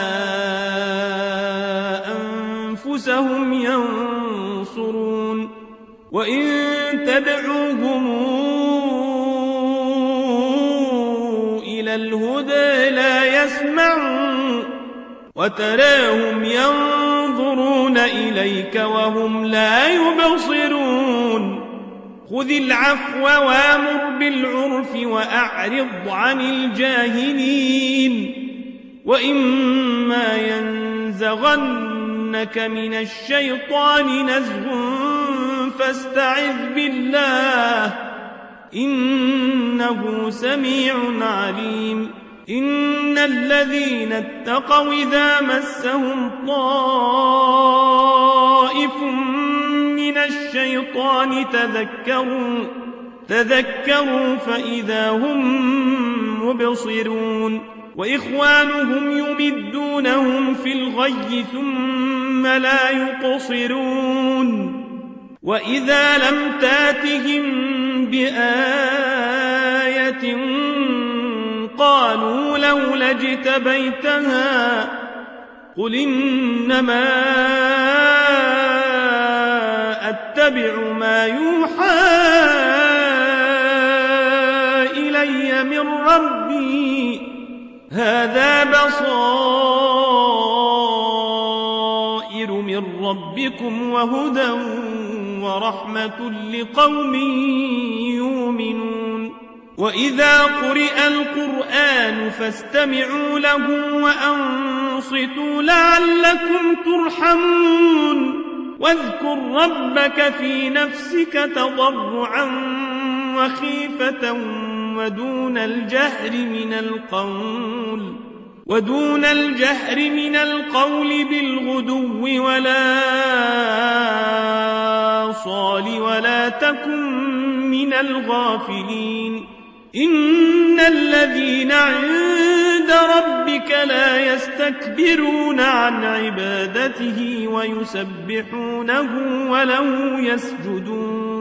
أنفسهم ينصرون وإن تدعوهم إلى الهدى لا يسمعون وتراهم ينظرون إليك وهم لا يبصرون خذ العفو وامر بالعرف وأعرض عن الجاهلين وإما ينزغنك من الشيطان نزغ فاستعذ بالله إنه سميع عليم إن الذين اتقوا إذا مسهم طائف من الشيطان تذكروا فإذا هم مبصرون وإخوانهم يمدونهم في الغي ثم لا يقصرون وإذا لم تاتهم بآية قالوا لولا اجتبيتها قل إنما أتبع ما يوحى إلي من ربي هذا بصائر من ربكم وهدى ورحمة لقوم يؤمنون وإذا قرئ القرآن فاستمعوا له وأنصتوا لعلكم ترحمون واذكر ربك في نفسك تضرعا وخيفة ودون الجهر من القول بالغدو ولا صال ولا تكن من الغافلين إن الذين عند ربك لا يستكبرون عن عبادته ويسبحونه وله يسجدون